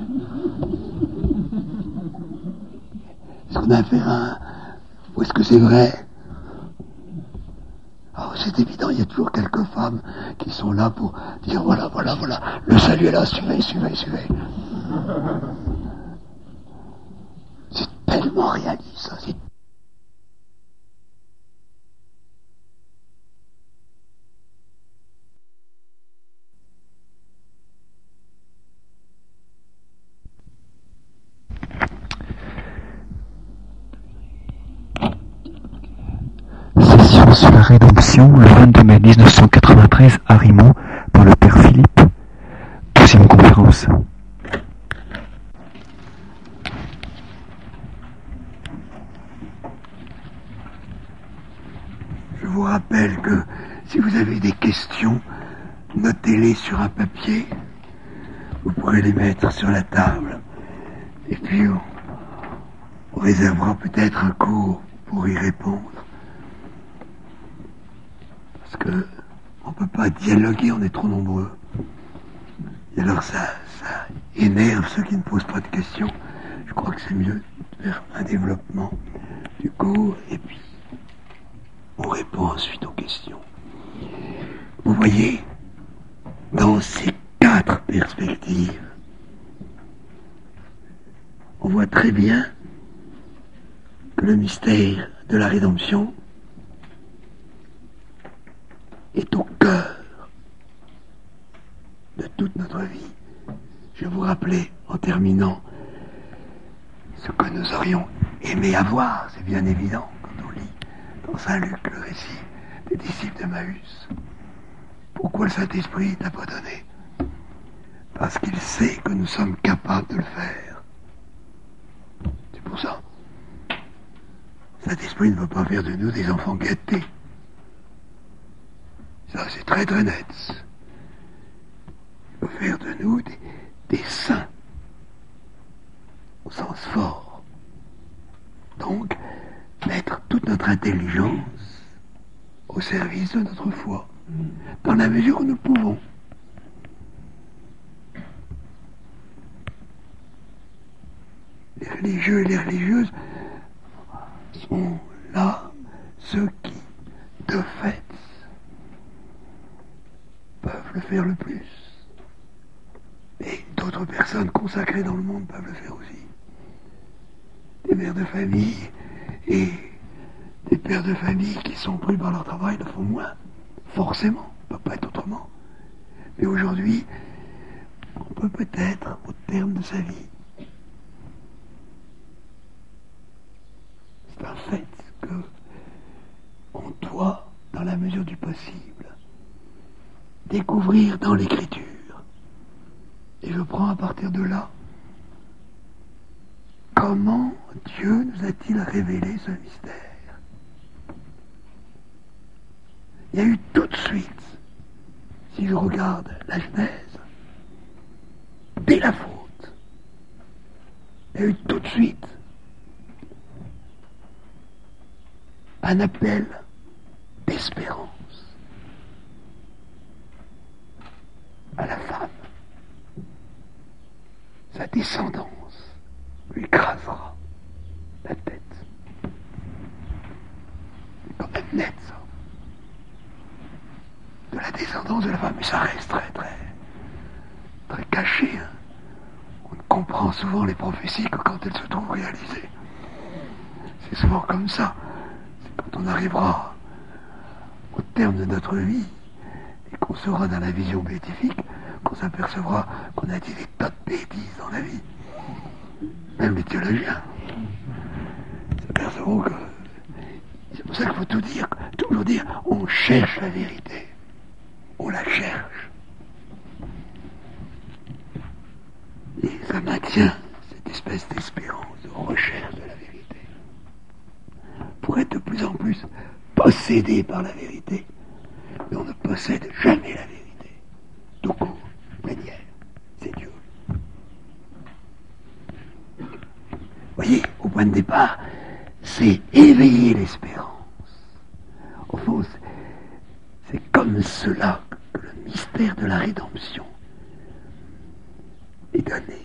Est-ce qu'on a affaire à un... Ou est-ce que c'est vrai? Ah, c'est évident, il y a toujours quelques femmes qui sont là pour dire voilà, le salut est là, suivez. C'est tellement réaliste, ça. Session sur la rédemption, le 22 mai 1993 à Rimont, par le Père Philippe, 12e conférence. Je vous rappelle que si vous avez des questions, notez-les sur un papier. Vous pourrez les mettre sur la table. Et puis on réservera peut-être un cours pour y répondre. Parce que on ne peut pas dialoguer, on est trop nombreux. Et alors ça énerve ceux qui ne posent pas de questions. Je crois que c'est mieux de faire un développement du cours et puis on répond ensuite aux questions. Vous voyez, dans ces 4 perspectives, on voit très bien que le mystère de la rédemption est au cœur de toute notre vie. Je vais vous rappeler, en terminant, ce que nous aurions aimé avoir, c'est bien évident, quand on lit dans Saint Luc le récit des disciples d'Emmaüs. Pourquoi le Saint-Esprit n'a pas donné? Parce qu'il sait que nous sommes capables de le faire. C'est pour ça. Le Saint-Esprit ne veut pas faire de nous des enfants gâtés. Ça, c'est très très net. Il veut faire de nous des saints, au sens fort. Donc, mettre toute notre intelligence au service de notre foi, dans la mesure où nous pouvons. Les religieux et les religieuses sont là ceux qui, de fait, peuvent le faire le plus. Et d'autres personnes consacrées dans le monde peuvent le faire aussi. Des mères de famille et des pères de famille qui sont pris par leur travail le font moins. Forcément, ça ne peut pas être autrement. Mais aujourd'hui, on peut peut-être, au terme de sa vie, c'est un fait que on doit, dans la mesure du possible, découvrir dans l'Écriture. Et je prends à partir de là, comment Dieu nous a-t-il révélé ce mystère? il y a eu tout de suite, si je regarde la Genèse, dès la faute, il y a eu tout de suite un appel d'espérance à la femme. Sa descendance lui écrasera la tête. C'est quand même net, ça. De la descendance de la femme, mais ça reste très caché. Hein. On ne comprend souvent les prophéties que quand elles se trouvent réalisées. C'est souvent comme ça. C'est quand on arrivera au terme de notre vie et qu'on sera dans la vision béatifique qu'on s'apercevra qu'on a dit des tas de bêtises dans la vie. Même les théologiens s'apercevront que c'est pour ça qu'il faut tout dire, toujours dire, on cherche la vérité. On la cherche. Et ça maintient cette espèce d'espérance, de recherche de la vérité. Pour être de plus en plus possédé par la vérité. Mais on ne possède jamais la vérité. Tout court, plénière, c'est Dieu. Voyez, au point de départ, c'est éveiller l'espérance. Au fond, c'est comme cela que le mystère de la rédemption est donné.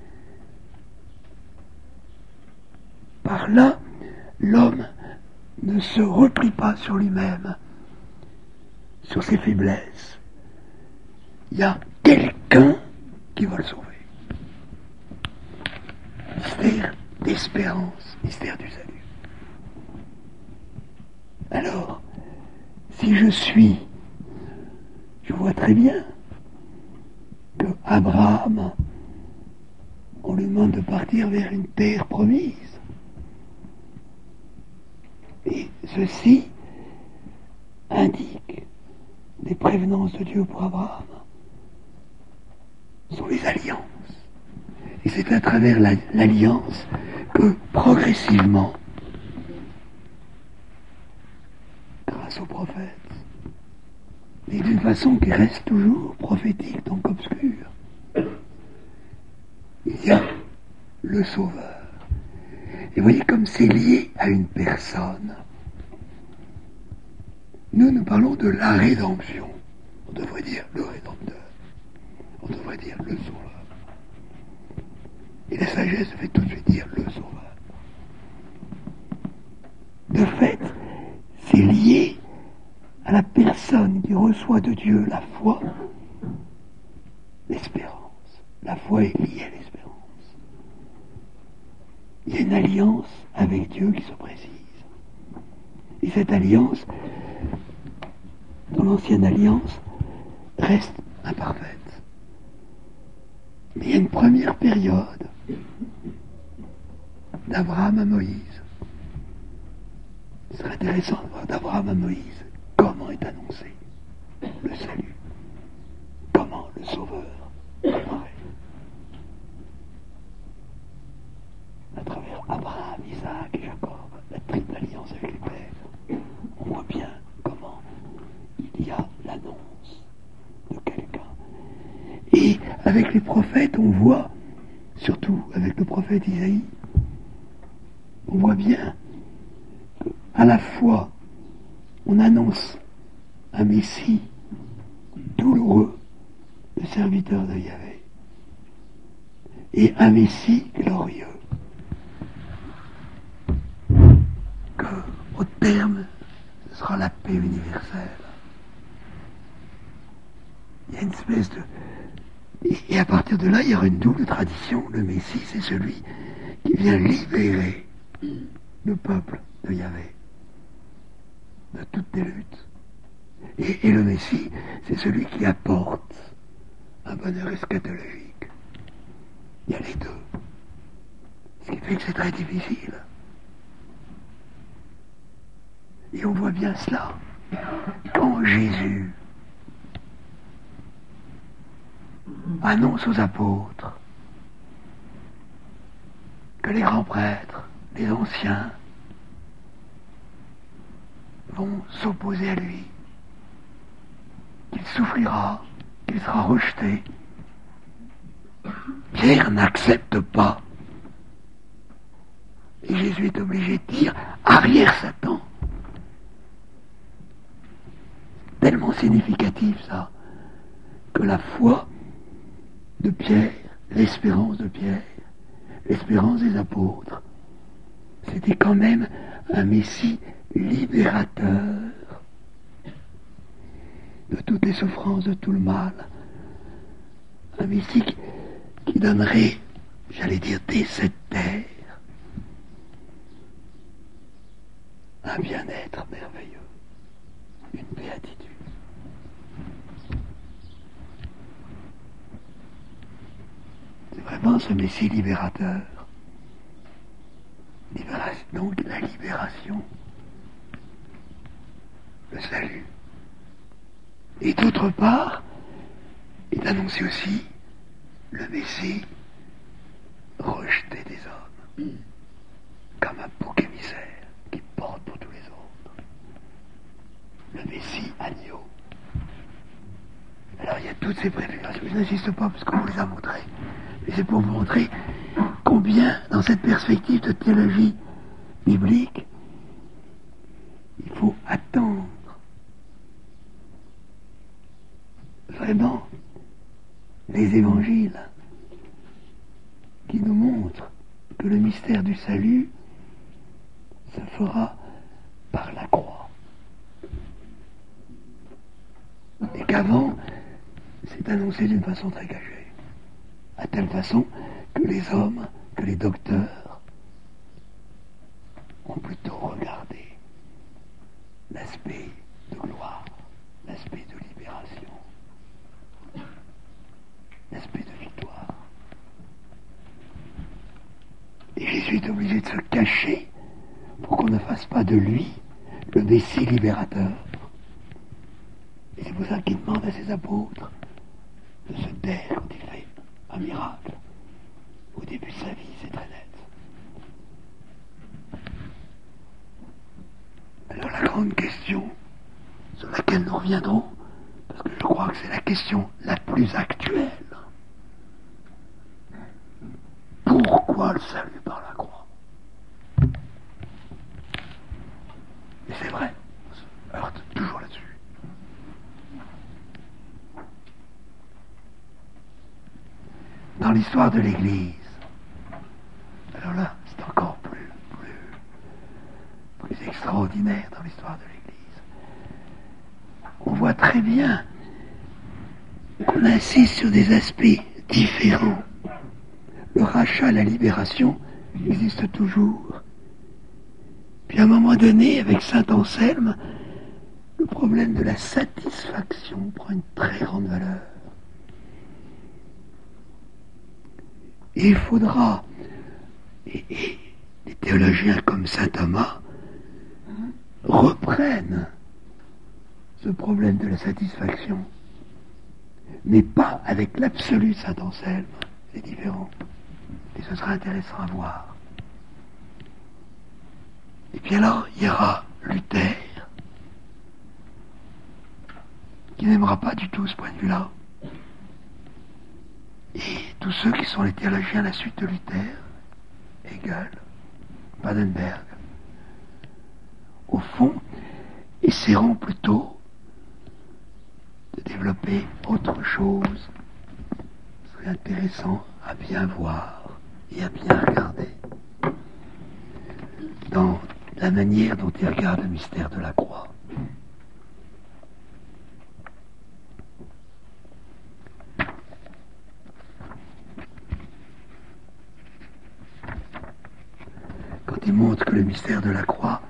Par là, l'homme ne se replie pas sur lui-même, sur ses faiblesses. Il y a quelqu'un qui va le sauver. Mystère d'espérance, mystère du salut. Alors, si je vois très bien que Abraham, on lui demande de partir vers une terre promise. Et ceci indique les prévenances de Dieu pour Abraham. Ce sont les alliances. Et c'est à travers l'alliance que, progressivement, grâce aux prophètes, et d'une façon qui reste toujours prophétique, donc obscure, il y a le Sauveur. Et vous voyez comme c'est lié à une personne. Nous parlons de la rédemption. On devrait dire le Rédempteur. On devrait dire le Sauveur. Et la sagesse fait tout de suite dire le Sauveur. De fait, c'est lié à la personne qui reçoit de Dieu la foi, l'espérance. La foi est liée à l'espérance. Il y a une alliance avec Dieu qui se précise. Et cette alliance, dans l'ancienne alliance, reste imparfaite. Mais il y a une première période d'Abraham à Moïse. Ce serait intéressant de voir d'Abraham à Moïse comment est annoncé le salut, comment le Sauveur apparaît. À travers Abraham, Isaac et Jacob, la triple alliance avec les pères, on voit bien comment il y a l'annonce de quelqu'un. Et avec les prophètes, on voit, surtout avec le prophète Isaïe, on voit bien qu'à la fois, on annonce un Messie douloureux, le serviteur de Yahvé, et un Messie glorieux. Qu'au terme, ce sera la paix universelle. Il y a une espèce de... Et à partir de là, il y aura une double tradition. Le Messie, c'est celui qui vient libérer le peuple de Yahvé de toutes les luttes. Et le Messie, c'est celui qui apporte un bonheur eschatologique. Il y a les deux. Ce qui fait que c'est très difficile. Et on voit bien cela quand Jésus annonce aux apôtres que les grands prêtres, les anciens, vont s'opposer à lui qu'il souffrira, qu'il sera rejeté. Pierre n'accepte pas. Et Jésus est obligé de dire arrière Satan. Tellement significatif ça, que la foi de Pierre, l'espérance de Pierre, l'espérance des apôtres, c'était quand même un Messie libérateur de toutes les souffrances, de tout le mal. Un Messie qui donnerait, j'allais dire, dès cette terre, un bien-être merveilleux, une béatitude. C'est vraiment ce Messie libérateur. Donc la libération, le salut. Et d'autre part, est annoncé aussi le Messie rejeté des hommes, comme un bouc émissaire qui porte pour tous les autres. Le Messie agneau. Alors il y a toutes ces préfigurations. Je n'insiste pas parce qu'on vous les a montrées. Mais c'est pour vous montrer combien, dans cette perspective de théologie biblique, il faut attendre vraiment les évangiles qui nous montrent que le mystère du salut se fera par la croix. Et qu'avant, c'est annoncé d'une façon très cachée, à telle façon que les hommes, que les docteurs ont plutôt regardé l'aspect de gloire, l'aspect de libération, l'aspect de victoire. Et Jésus est obligé de se cacher pour qu'on ne fasse pas de lui le Messie libérateur. Et c'est pour ça qu'il demande à ses apôtres de se taire quand il fait un miracle. Au début de sa vie, c'est très net. Alors la grande question sur laquelle nous reviendrons, parce que je crois que c'est la question la plus actuelle. Pourquoi le salut par la croix? Et c'est vrai, on se heurte toujours là-dessus. Dans l'histoire de l'Église, alors là, c'est encore plus extraordinaire dans l'histoire de l'Église. On voit très bien qu'on insiste sur des aspects différents. Le rachat, la libération existe toujours. Puis à un moment donné, avec saint Anselme, le problème de la satisfaction prend une très grande valeur. Et il faudra, et les théologiens comme saint Thomas reprennent ce problème de la satisfaction, mais pas avec l'absolu saint Anselme, c'est différent. Et ce sera intéressant à voir. Et puis alors, il y aura Luther, qui n'aimera pas du tout ce point de vue-là. Et tous ceux qui sont les théologiens à la suite de Luther, Hegel, Badenberg, au fond, essaieront plutôt de développer autre chose. Ce serait intéressant à bien voir et à bien regarder dans la manière dont ils regardent le mystère de la croix. Quand ils montrent que le mystère de la croix,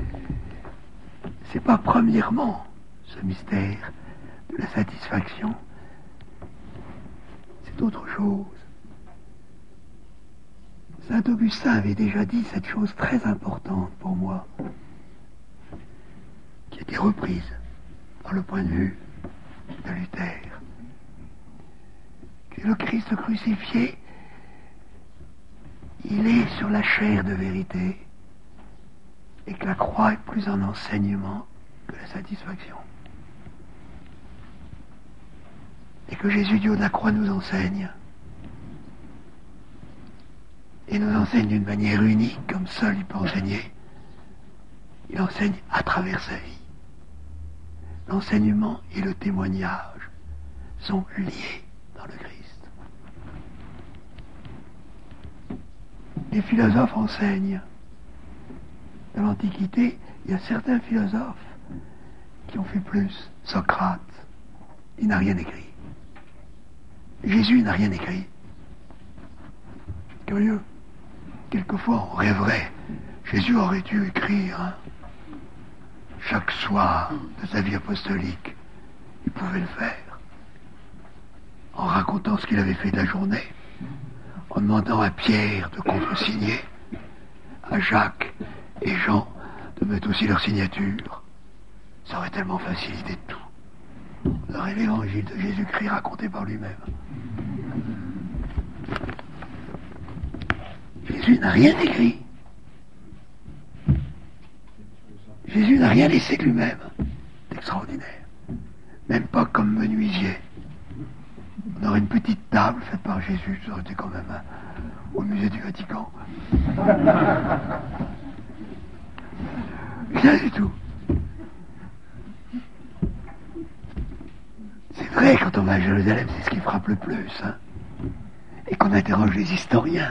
c'est pas premièrement ce mystère de la satisfaction, c'est autre chose. Saint Augustin avait déjà dit cette chose très importante pour moi, qui a été reprise dans le point de vue de Luther, que le Christ crucifié, il est sur la chair de vérité, et que la croix est plus un enseignement que la satisfaction. et que Jésus du haut de la croix nous enseigne. Et nous enseigne d'une manière unique, comme seul il peut enseigner. Il enseigne à travers sa vie. L'enseignement et le témoignage sont liés dans le Christ. Les philosophes enseignent. Dans l'Antiquité, il y a certains philosophes qui ont fait plus. Socrate, il n'a rien écrit. Jésus n'a rien écrit. Curieux. Quelquefois, on rêverait. Jésus aurait dû écrire chaque soir de sa vie apostolique. Il pouvait le faire. En racontant ce qu'il avait fait de la journée. En demandant à Pierre de contresigner. À Jacques et Jean de mettre aussi leur signature. Ça aurait tellement facilité tout. On aurait l'évangile de Jésus-Christ raconté par lui-même. Jésus n'a rien écrit. Jésus n'a rien laissé de lui-même. C'est extraordinaire. Même pas comme menuisier. On aurait une petite table faite par Jésus, ça aurait été quand même au musée du Vatican. Rien du tout. C'est vrai, quand on va à Jérusalem, c'est ce qui frappe le plus. Et qu'on interroge les historiens.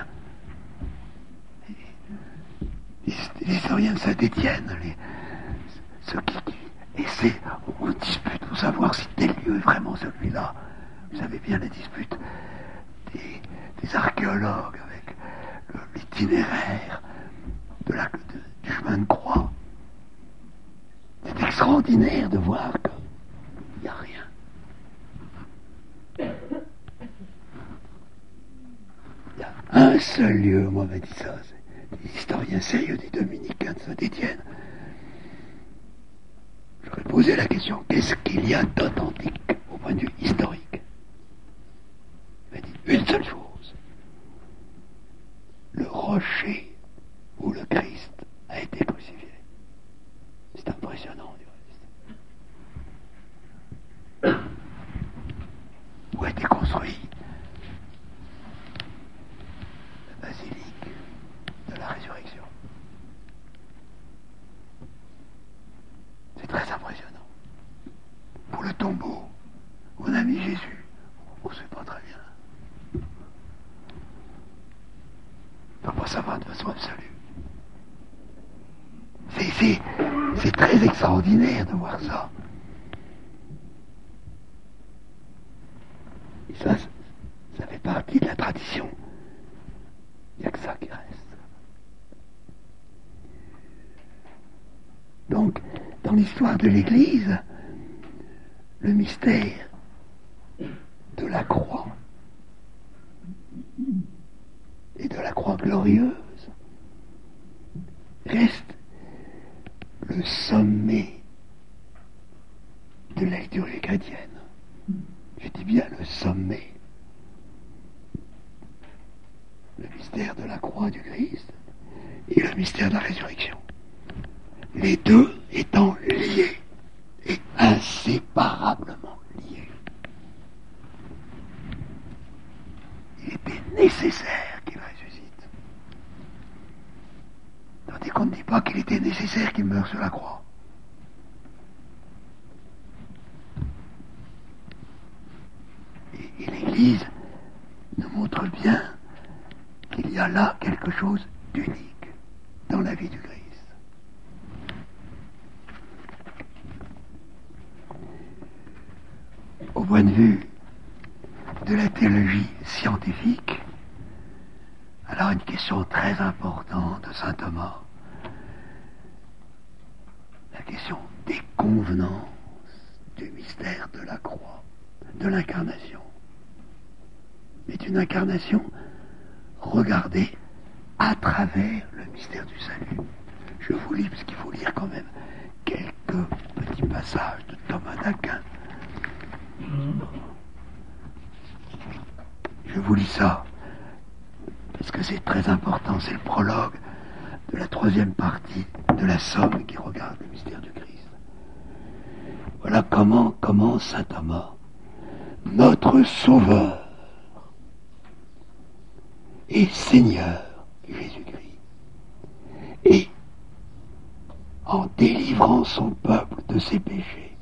Les historiens de Saint-Étienne, ceux qui essaient, on dispute pour savoir si tel lieu est vraiment celui-là. Vous savez bien les disputes des archéologues avec l'itinéraire du chemin de croix. C'est extraordinaire de voir qu'il n'y a rien. Il y a un seul lieu, moi m'a dit ça, c'est des historiens sérieux des dominicains de Saint-Étienne. J'aurais posé la question, qu'est-ce qu'il y a d'authentique au point de vue historique? Il m'a dit une seule chose. Le rocher où le Christ a été crucifié. C'est impressionnant du reste. Où a été construit la basilique de la résurrection. C'est très impressionnant. Pour le tombeau où on a mis Jésus, on ne sait pas très bien. On ne peut pas savoir de façon absolue. C'est très extraordinaire de voir ça. Et ça fait partie de la tradition. Il n'y a que ça qui reste. Donc, dans l'histoire de l'Église, le mystère de la croix et de la croix glorieuse reste le sommet de la liturgie chrétienne. Je dis bien le sommet. Le mystère de la croix du Christ et le mystère de la résurrection. Les deux étant liés et inséparablement liés. Il était nécessaire qu'il ressuscite. Tandis qu'on ne dit pas qu'il était nécessaire qu'il meure sur la croix. Et l'Église nous montre bien qu'il y a là quelque chose d'unique dans la vie du Christ. Au point de vue de la théologie scientifique, alors une question très importante de saint Thomas, la question des convenances du mystère de la croix, de l'incarnation. Mais d'une incarnation regardée à travers le mystère du salut. Je vous lis, parce qu'il faut lire quand même quelques petits passages de Thomas d'Aquin. Je vous lis ça, parce que c'est très important, c'est le prologue de la troisième partie de la somme qui regarde le mystère du Christ. Voilà comment saint Thomas notre Sauveur et Seigneur Jésus-Christ. Et en délivrant son peuple de ses péchés,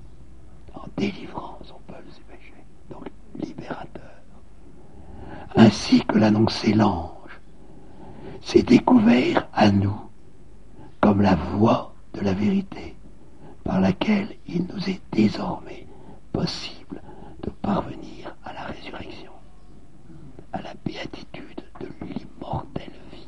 donc libérateur, ainsi que l'annonçait l'ange, s'est découvert à nous comme la voie de la vérité, par laquelle il nous est désormais possible de parvenir à la résurrection, à la béatitude de l'immortelle vie.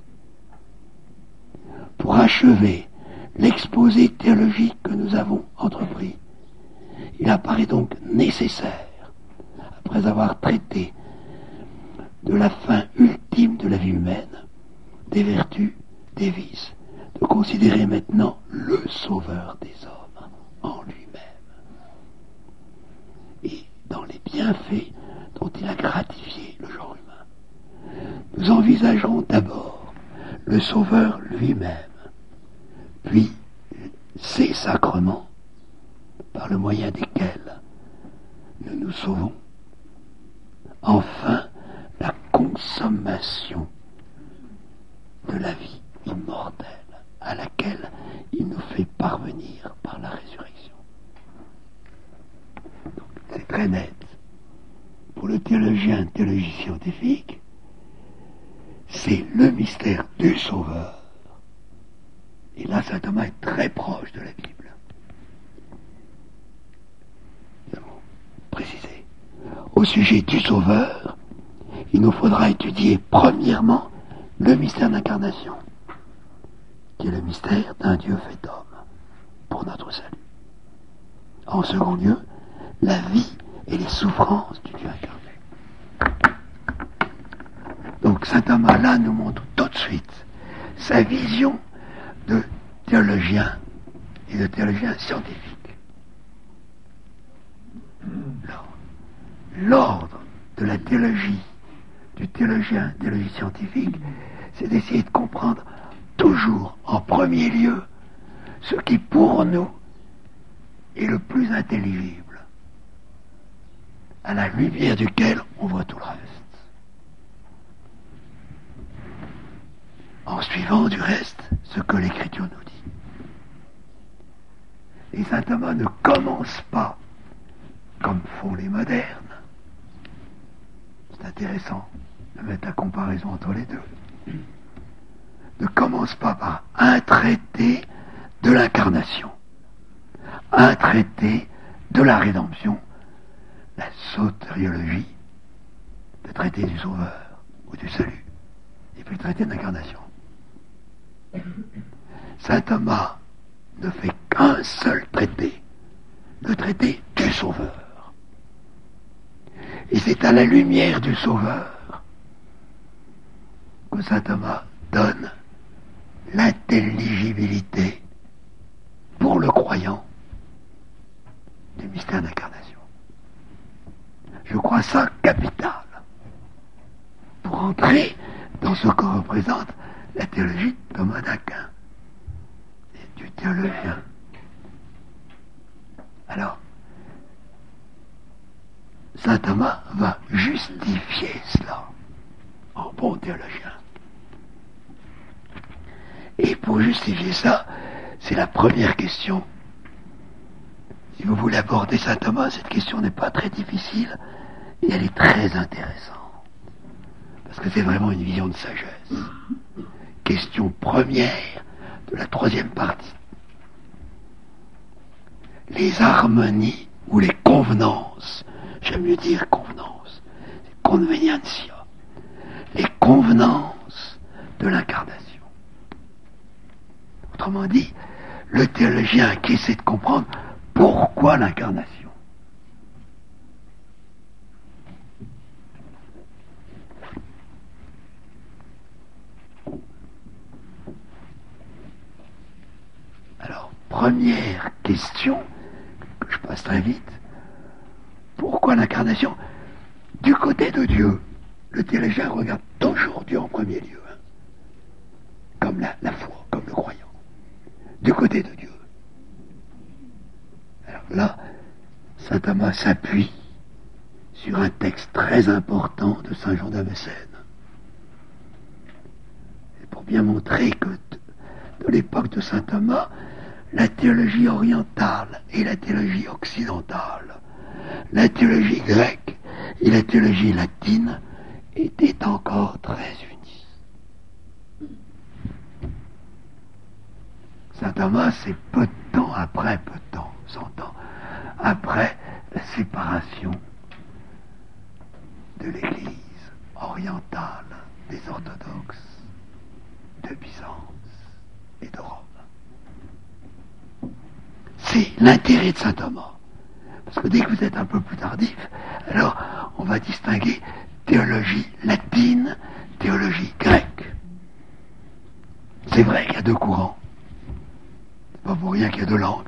Pour achever l'exposé théologique que nous avons entrepris, il apparaît donc nécessaire, après avoir traité de la fin ultime de la vie humaine, des vertus, des vices, de considérer maintenant le Sauveur des hommes en lui-même et dans les bienfaits dont il a gratifié le genre humain. Nous envisagerons d'abord le Sauveur lui-même, puis ces sacrements par le moyen desquels nous nous sauvons, enfin la consommation de la vie immortelle à laquelle il nous fait parvenir par la résurrection. Donc, c'est très net. Pour le théologien, théologie scientifique, c'est le mystère du Sauveur. Et là, saint Thomas est très proche de la Bible. Nous avons précisé. Au sujet du Sauveur, il nous faudra étudier premièrement le mystère d'incarnation, qui est le mystère d'un Dieu fait homme pour notre salut. En second lieu, la vie et les souffrances du Dieu incarné. Donc saint Thomas là nous montre tout de suite sa vision de théologien et de théologien scientifique. L'ordre de la théologie, du théologien, théologie scientifique, c'est d'essayer de comprendre toujours en premier lieu ce qui pour nous est le plus intelligible, à la lumière duquel on voit tout le reste. En suivant du reste ce que l'Écriture nous dit. Et saint Thomas ne commence pas comme font les modernes. C'est intéressant de mettre la comparaison entre les deux. Ne commence pas par un traité de l'incarnation, un traité de la rédemption, la sotériologie, le traité du Sauveur ou du salut, et puis le traité de l'incarnation. Saint Thomas ne fait qu'un seul traité, le traité du Sauveur. Et c'est à la lumière du Sauveur que saint Thomas donne l'intelligibilité pour le croyant du mystère d'incarnation. Je crois ça capital pour entrer dans ce que représente la théologie de Thomas d'Aquin et du théologien. Alors, saint Thomas va justifier cela en bon théologien. Et pour justifier ça, c'est la première question. Si vous voulez aborder saint Thomas, cette question n'est pas très difficile et elle est très intéressante. Parce que c'est vraiment une vision de sagesse. Question première de la troisième partie. Les harmonies ou les convenances, j'aime mieux dire convenances, c'est convenientia, les convenances de l'incarnation. Autrement dit, le théologien qui essaie de comprendre pourquoi l'incarnation. Alors, première question, que je passe très vite, pourquoi l'incarnation? Du côté de Dieu, le théologien regarde toujours Dieu en premier lieu, hein, comme la foi, comme le croyant. Du côté de Dieu. Alors là, saint Thomas s'appuie sur un texte très important de Saint Jean Damascène. Et pour bien montrer que de l'époque de Saint Thomas, la théologie orientale et la théologie occidentale, la théologie grecque et la théologie latine étaient encore très unies. Saint Thomas, c'est peu de temps après, 100 ans, après la séparation de l'Église orientale des orthodoxes de Byzance et de Rome. C'est l'intérêt de saint Thomas. Parce que dès que vous êtes un peu plus tardif, alors on va distinguer théologie latine, théologie grecque. C'est vrai qu'il y a deux courants. C'est pas pour rien qu'il y a deux langues.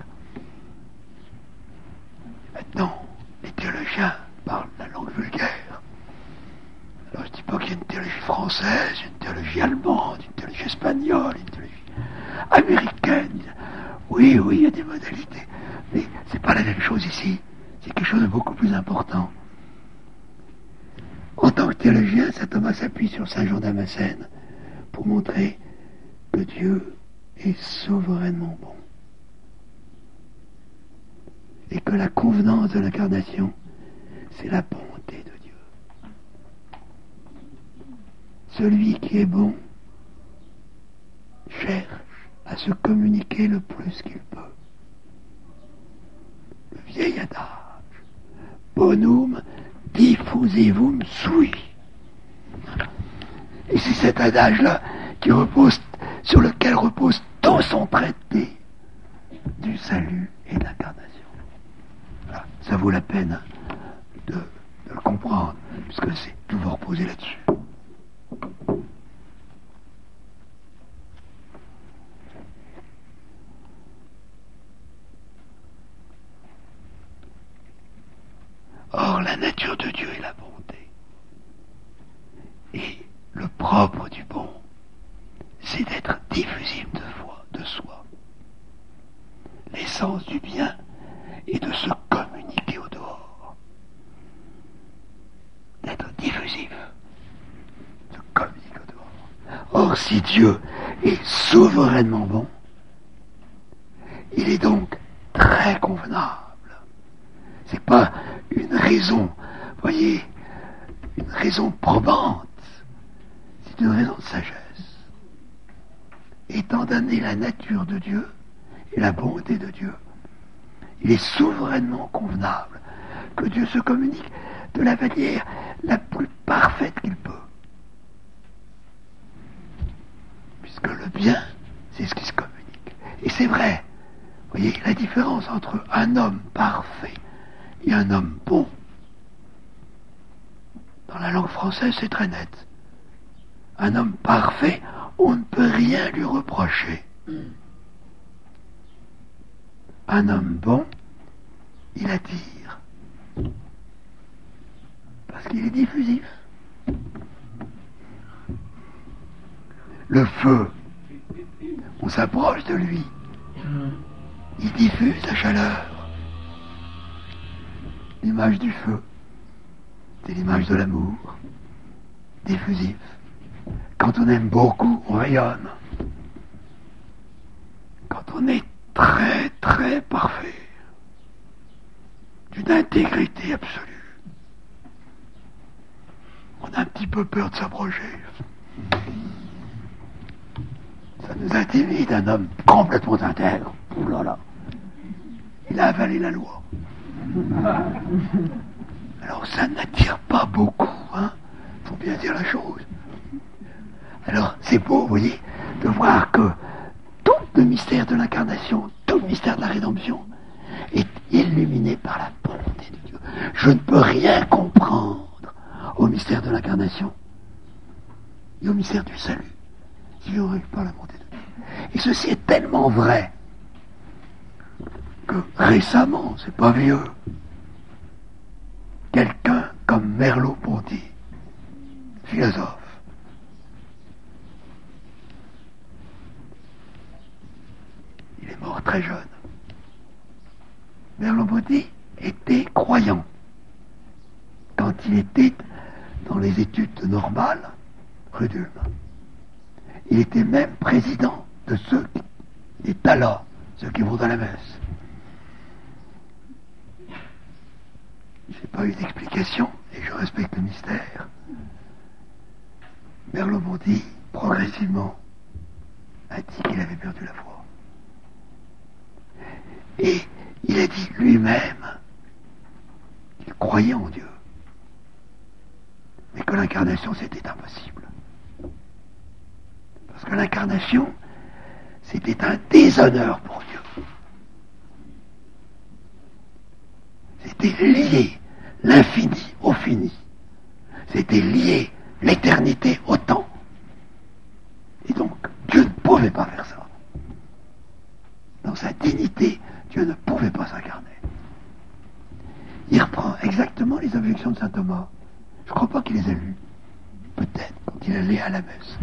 Maintenant, les théologiens parlent la langue vulgaire. Alors je ne dis pas qu'il y a une théologie française, une théologie allemande, une théologie espagnole, une théologie américaine. Oui, il y a des modalités. Mais c'est pas la même chose ici. C'est quelque chose de beaucoup plus important. En tant que théologien, saint Thomas s'appuie sur saint Jean Damascène pour montrer que Dieu est souverainement bon. Et que la convenance de l'incarnation, c'est la bonté de Dieu. Celui qui est bon cherche à se communiquer le plus qu'il peut. Le vieil adage, bonum diffusivum sui. Et c'est cet adage-là sur lequel repose tout son traité du salut et de l'incarnation. Voilà, ça vaut la peine de le comprendre, puisque c'est tout va reposer là-dessus. Or, la nature de Dieu est la bonté. Et le propre du bon, c'est d'être diffusif de soi. L'essence du bien est de se communiquer au dehors. D'être diffusif. De communiquer au dehors. Or, si Dieu est souverainement bon, il est donc très convenable. C'est pas une raison, voyez, une raison probante. C'est une raison de sagesse. Étant donné la nature de Dieu et la bonté de Dieu, il est souverainement convenable que Dieu se communique de la manière la plus parfaite qu'il peut. Puisque le bien, c'est ce qui se communique. Et c'est vrai, vous voyez, la différence entre un homme parfait et un homme bon, dans la langue française, c'est très net. Un homme parfait, on ne peut rien lui reprocher. Un homme bon, il attire. Parce qu'il est diffusif. Le feu, on s'approche de lui. Il diffuse la chaleur. L'image du feu, c'est l'image de l'amour, diffusif. Quand on aime beaucoup, on rayonne. Quand on est très, très parfait, d'une intégrité absolue, on a un petit peu peur de s'approcher. Ça nous intimide, un homme complètement intègre. Ouh là là, il a avalé la loi. Alors ça n'attire pas beaucoup, faut bien dire la chose. Alors c'est beau, vous voyez, de voir que tout le mystère de l'incarnation, tout le mystère de la rédemption est illuminé par la bonté de Dieu. Je ne peux rien comprendre au mystère de l'incarnation et au mystère du salut si je ne révèle pas la bonté de Dieu. Et ceci est tellement vrai que récemment, c'est pas vieux, quelqu'un comme Merleau-Ponty, philosophe, il est mort très jeune. Merleau-Ponty était croyant quand quand il était dans les études normales, rue d'Ulm. Il était même président de ceux des talas, ceux qui vont à la messe. J'ai pas eu d'explication et je respecte le mystère. Merleau-Ponty, progressivement, a dit qu'il avait perdu la foi. Et il a dit lui-même qu'il croyait en Dieu, mais que l'incarnation c'était impossible. Parce que l'incarnation, c'était un déshonneur pour Dieu. C'était lier l'infini au fini. C'était lier l'éternité au temps. Et donc, Dieu ne pouvait pas faire ça. Dans sa dignité, Dieu ne pouvait pas s'incarner. Il reprend exactement les objections de saint Thomas. Je ne crois pas qu'il les ait lues. Peut-être quand il allait à la messe.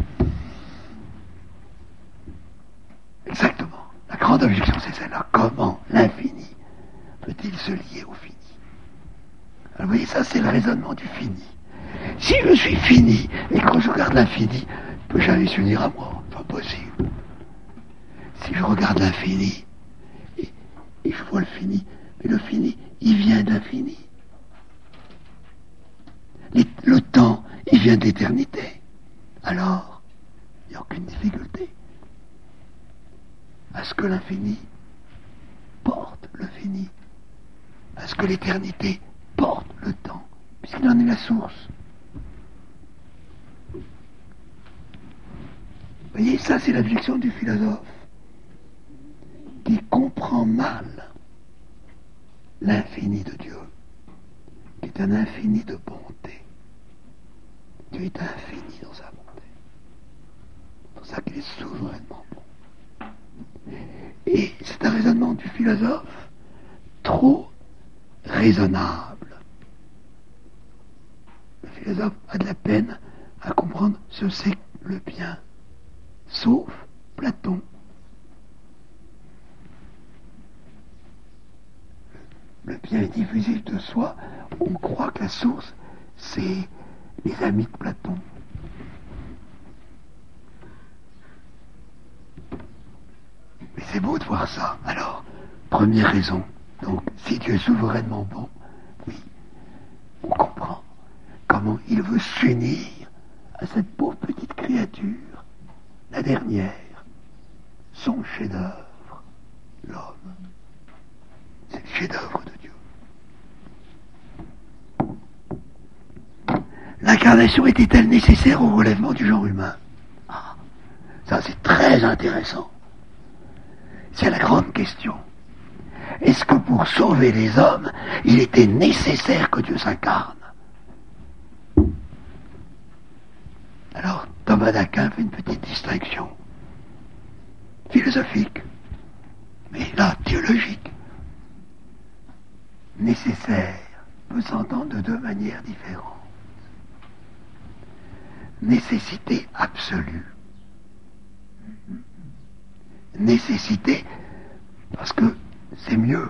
Exactement. La grande objection, c'est celle-là. Comment l'infini peut-il se lier au fini? Alors vous voyez, ça c'est le raisonnement du fini. Si je suis fini et que je regarde l'infini, il ne peut jamais s'unir à moi. Pas possible. Si je regarde l'infini et je vois le fini, mais le fini, il vient de l'infini. Le temps, il vient de l'éternité. Alors, il n'y a aucune difficulté à ce que l'infini porte le fini, à ce que l'éternité porte le temps, puisqu'il en est la source. Vous voyez, ça c'est l'objection du philosophe, qui comprend mal l'infini de Dieu, qui est un infini de bonté. Dieu est infini dans sa bonté. C'est pour ça qu'il est souverainement bon. Et c'est un raisonnement du philosophe trop raisonnable. Le philosophe a de la peine à comprendre ce que c'est le bien, sauf Platon. Le bien est diffusif de soi. On croit que la source, c'est les amis de Platon. Mais c'est beau de voir ça. Alors, première raison. Donc, si Dieu est souverainement bon, oui, on comprend comment il veut s'unir à cette pauvre petite créature, la dernière, son chef-d'œuvre, l'homme. C'est le chef-d'œuvre de Dieu. L'incarnation était-elle nécessaire au relèvement du genre humain? Ah, ça c'est très intéressant. C'est la grande question. Est-ce que pour sauver les hommes, il était nécessaire que Dieu s'incarne? Alors, Thomas d'Aquin fait une petite distinction philosophique, mais là, théologique. Nécessaire peut s'entendre de deux manières différentes. Nécessité absolue. Nécessité parce que c'est mieux.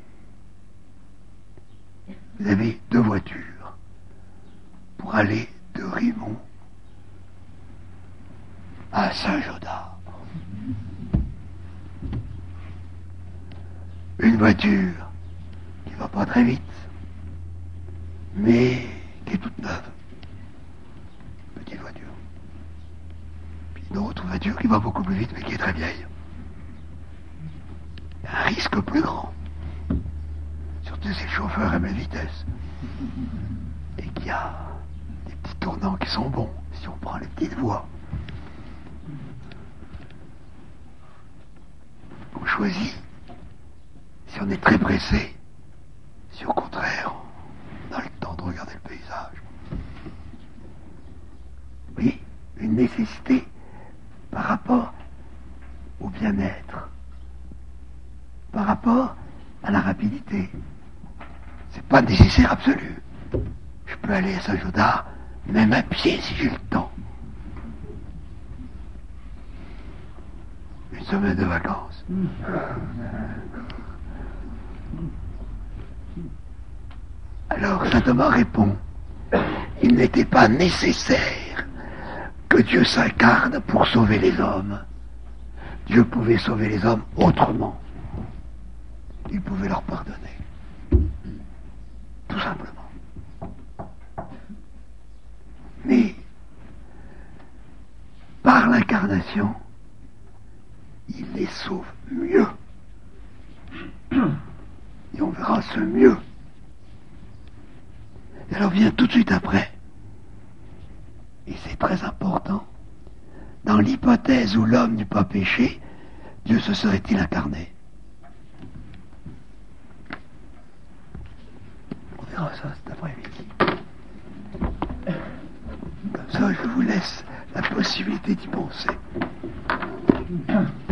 Vous avez deux voitures pour aller de Rimont à Saint-Jodas. Une voiture qui va pas très vite, mais qui est toute neuve. Petite voiture. Puis une autre voiture qui va beaucoup plus vite, mais qui est très vieille. Un risque plus grand. Surtout si le chauffeur aime la vitesse. Et qu'il y a des petits tournants qui sont bons, si on prend les petites voies. On choisit si on est très pressé, si au contraire on a le temps de regarder le paysage. Oui, une nécessité par rapport au bien-être, par rapport à la rapidité. C'est pas nécessaire absolu. Je peux aller à Saint-Jodas, même à pied si j'ai le temps. Une semaine de vacances. Alors saint Thomas répond, il n'était pas nécessaire que Dieu s'incarne pour sauver les hommes. Dieu pouvait sauver les hommes autrement. Il pouvait leur pardonner. Tout simplement. Mais, par l'incarnation, il les sauve mieux. Et on verra ce mieux. Et alors vient tout de suite après, et c'est très important, dans l'hypothèse où l'homme n'eût pas péché, Dieu se serait-il incarné? On verra ça cet après-midi. Comme ça, je vous laisse la possibilité d'y penser.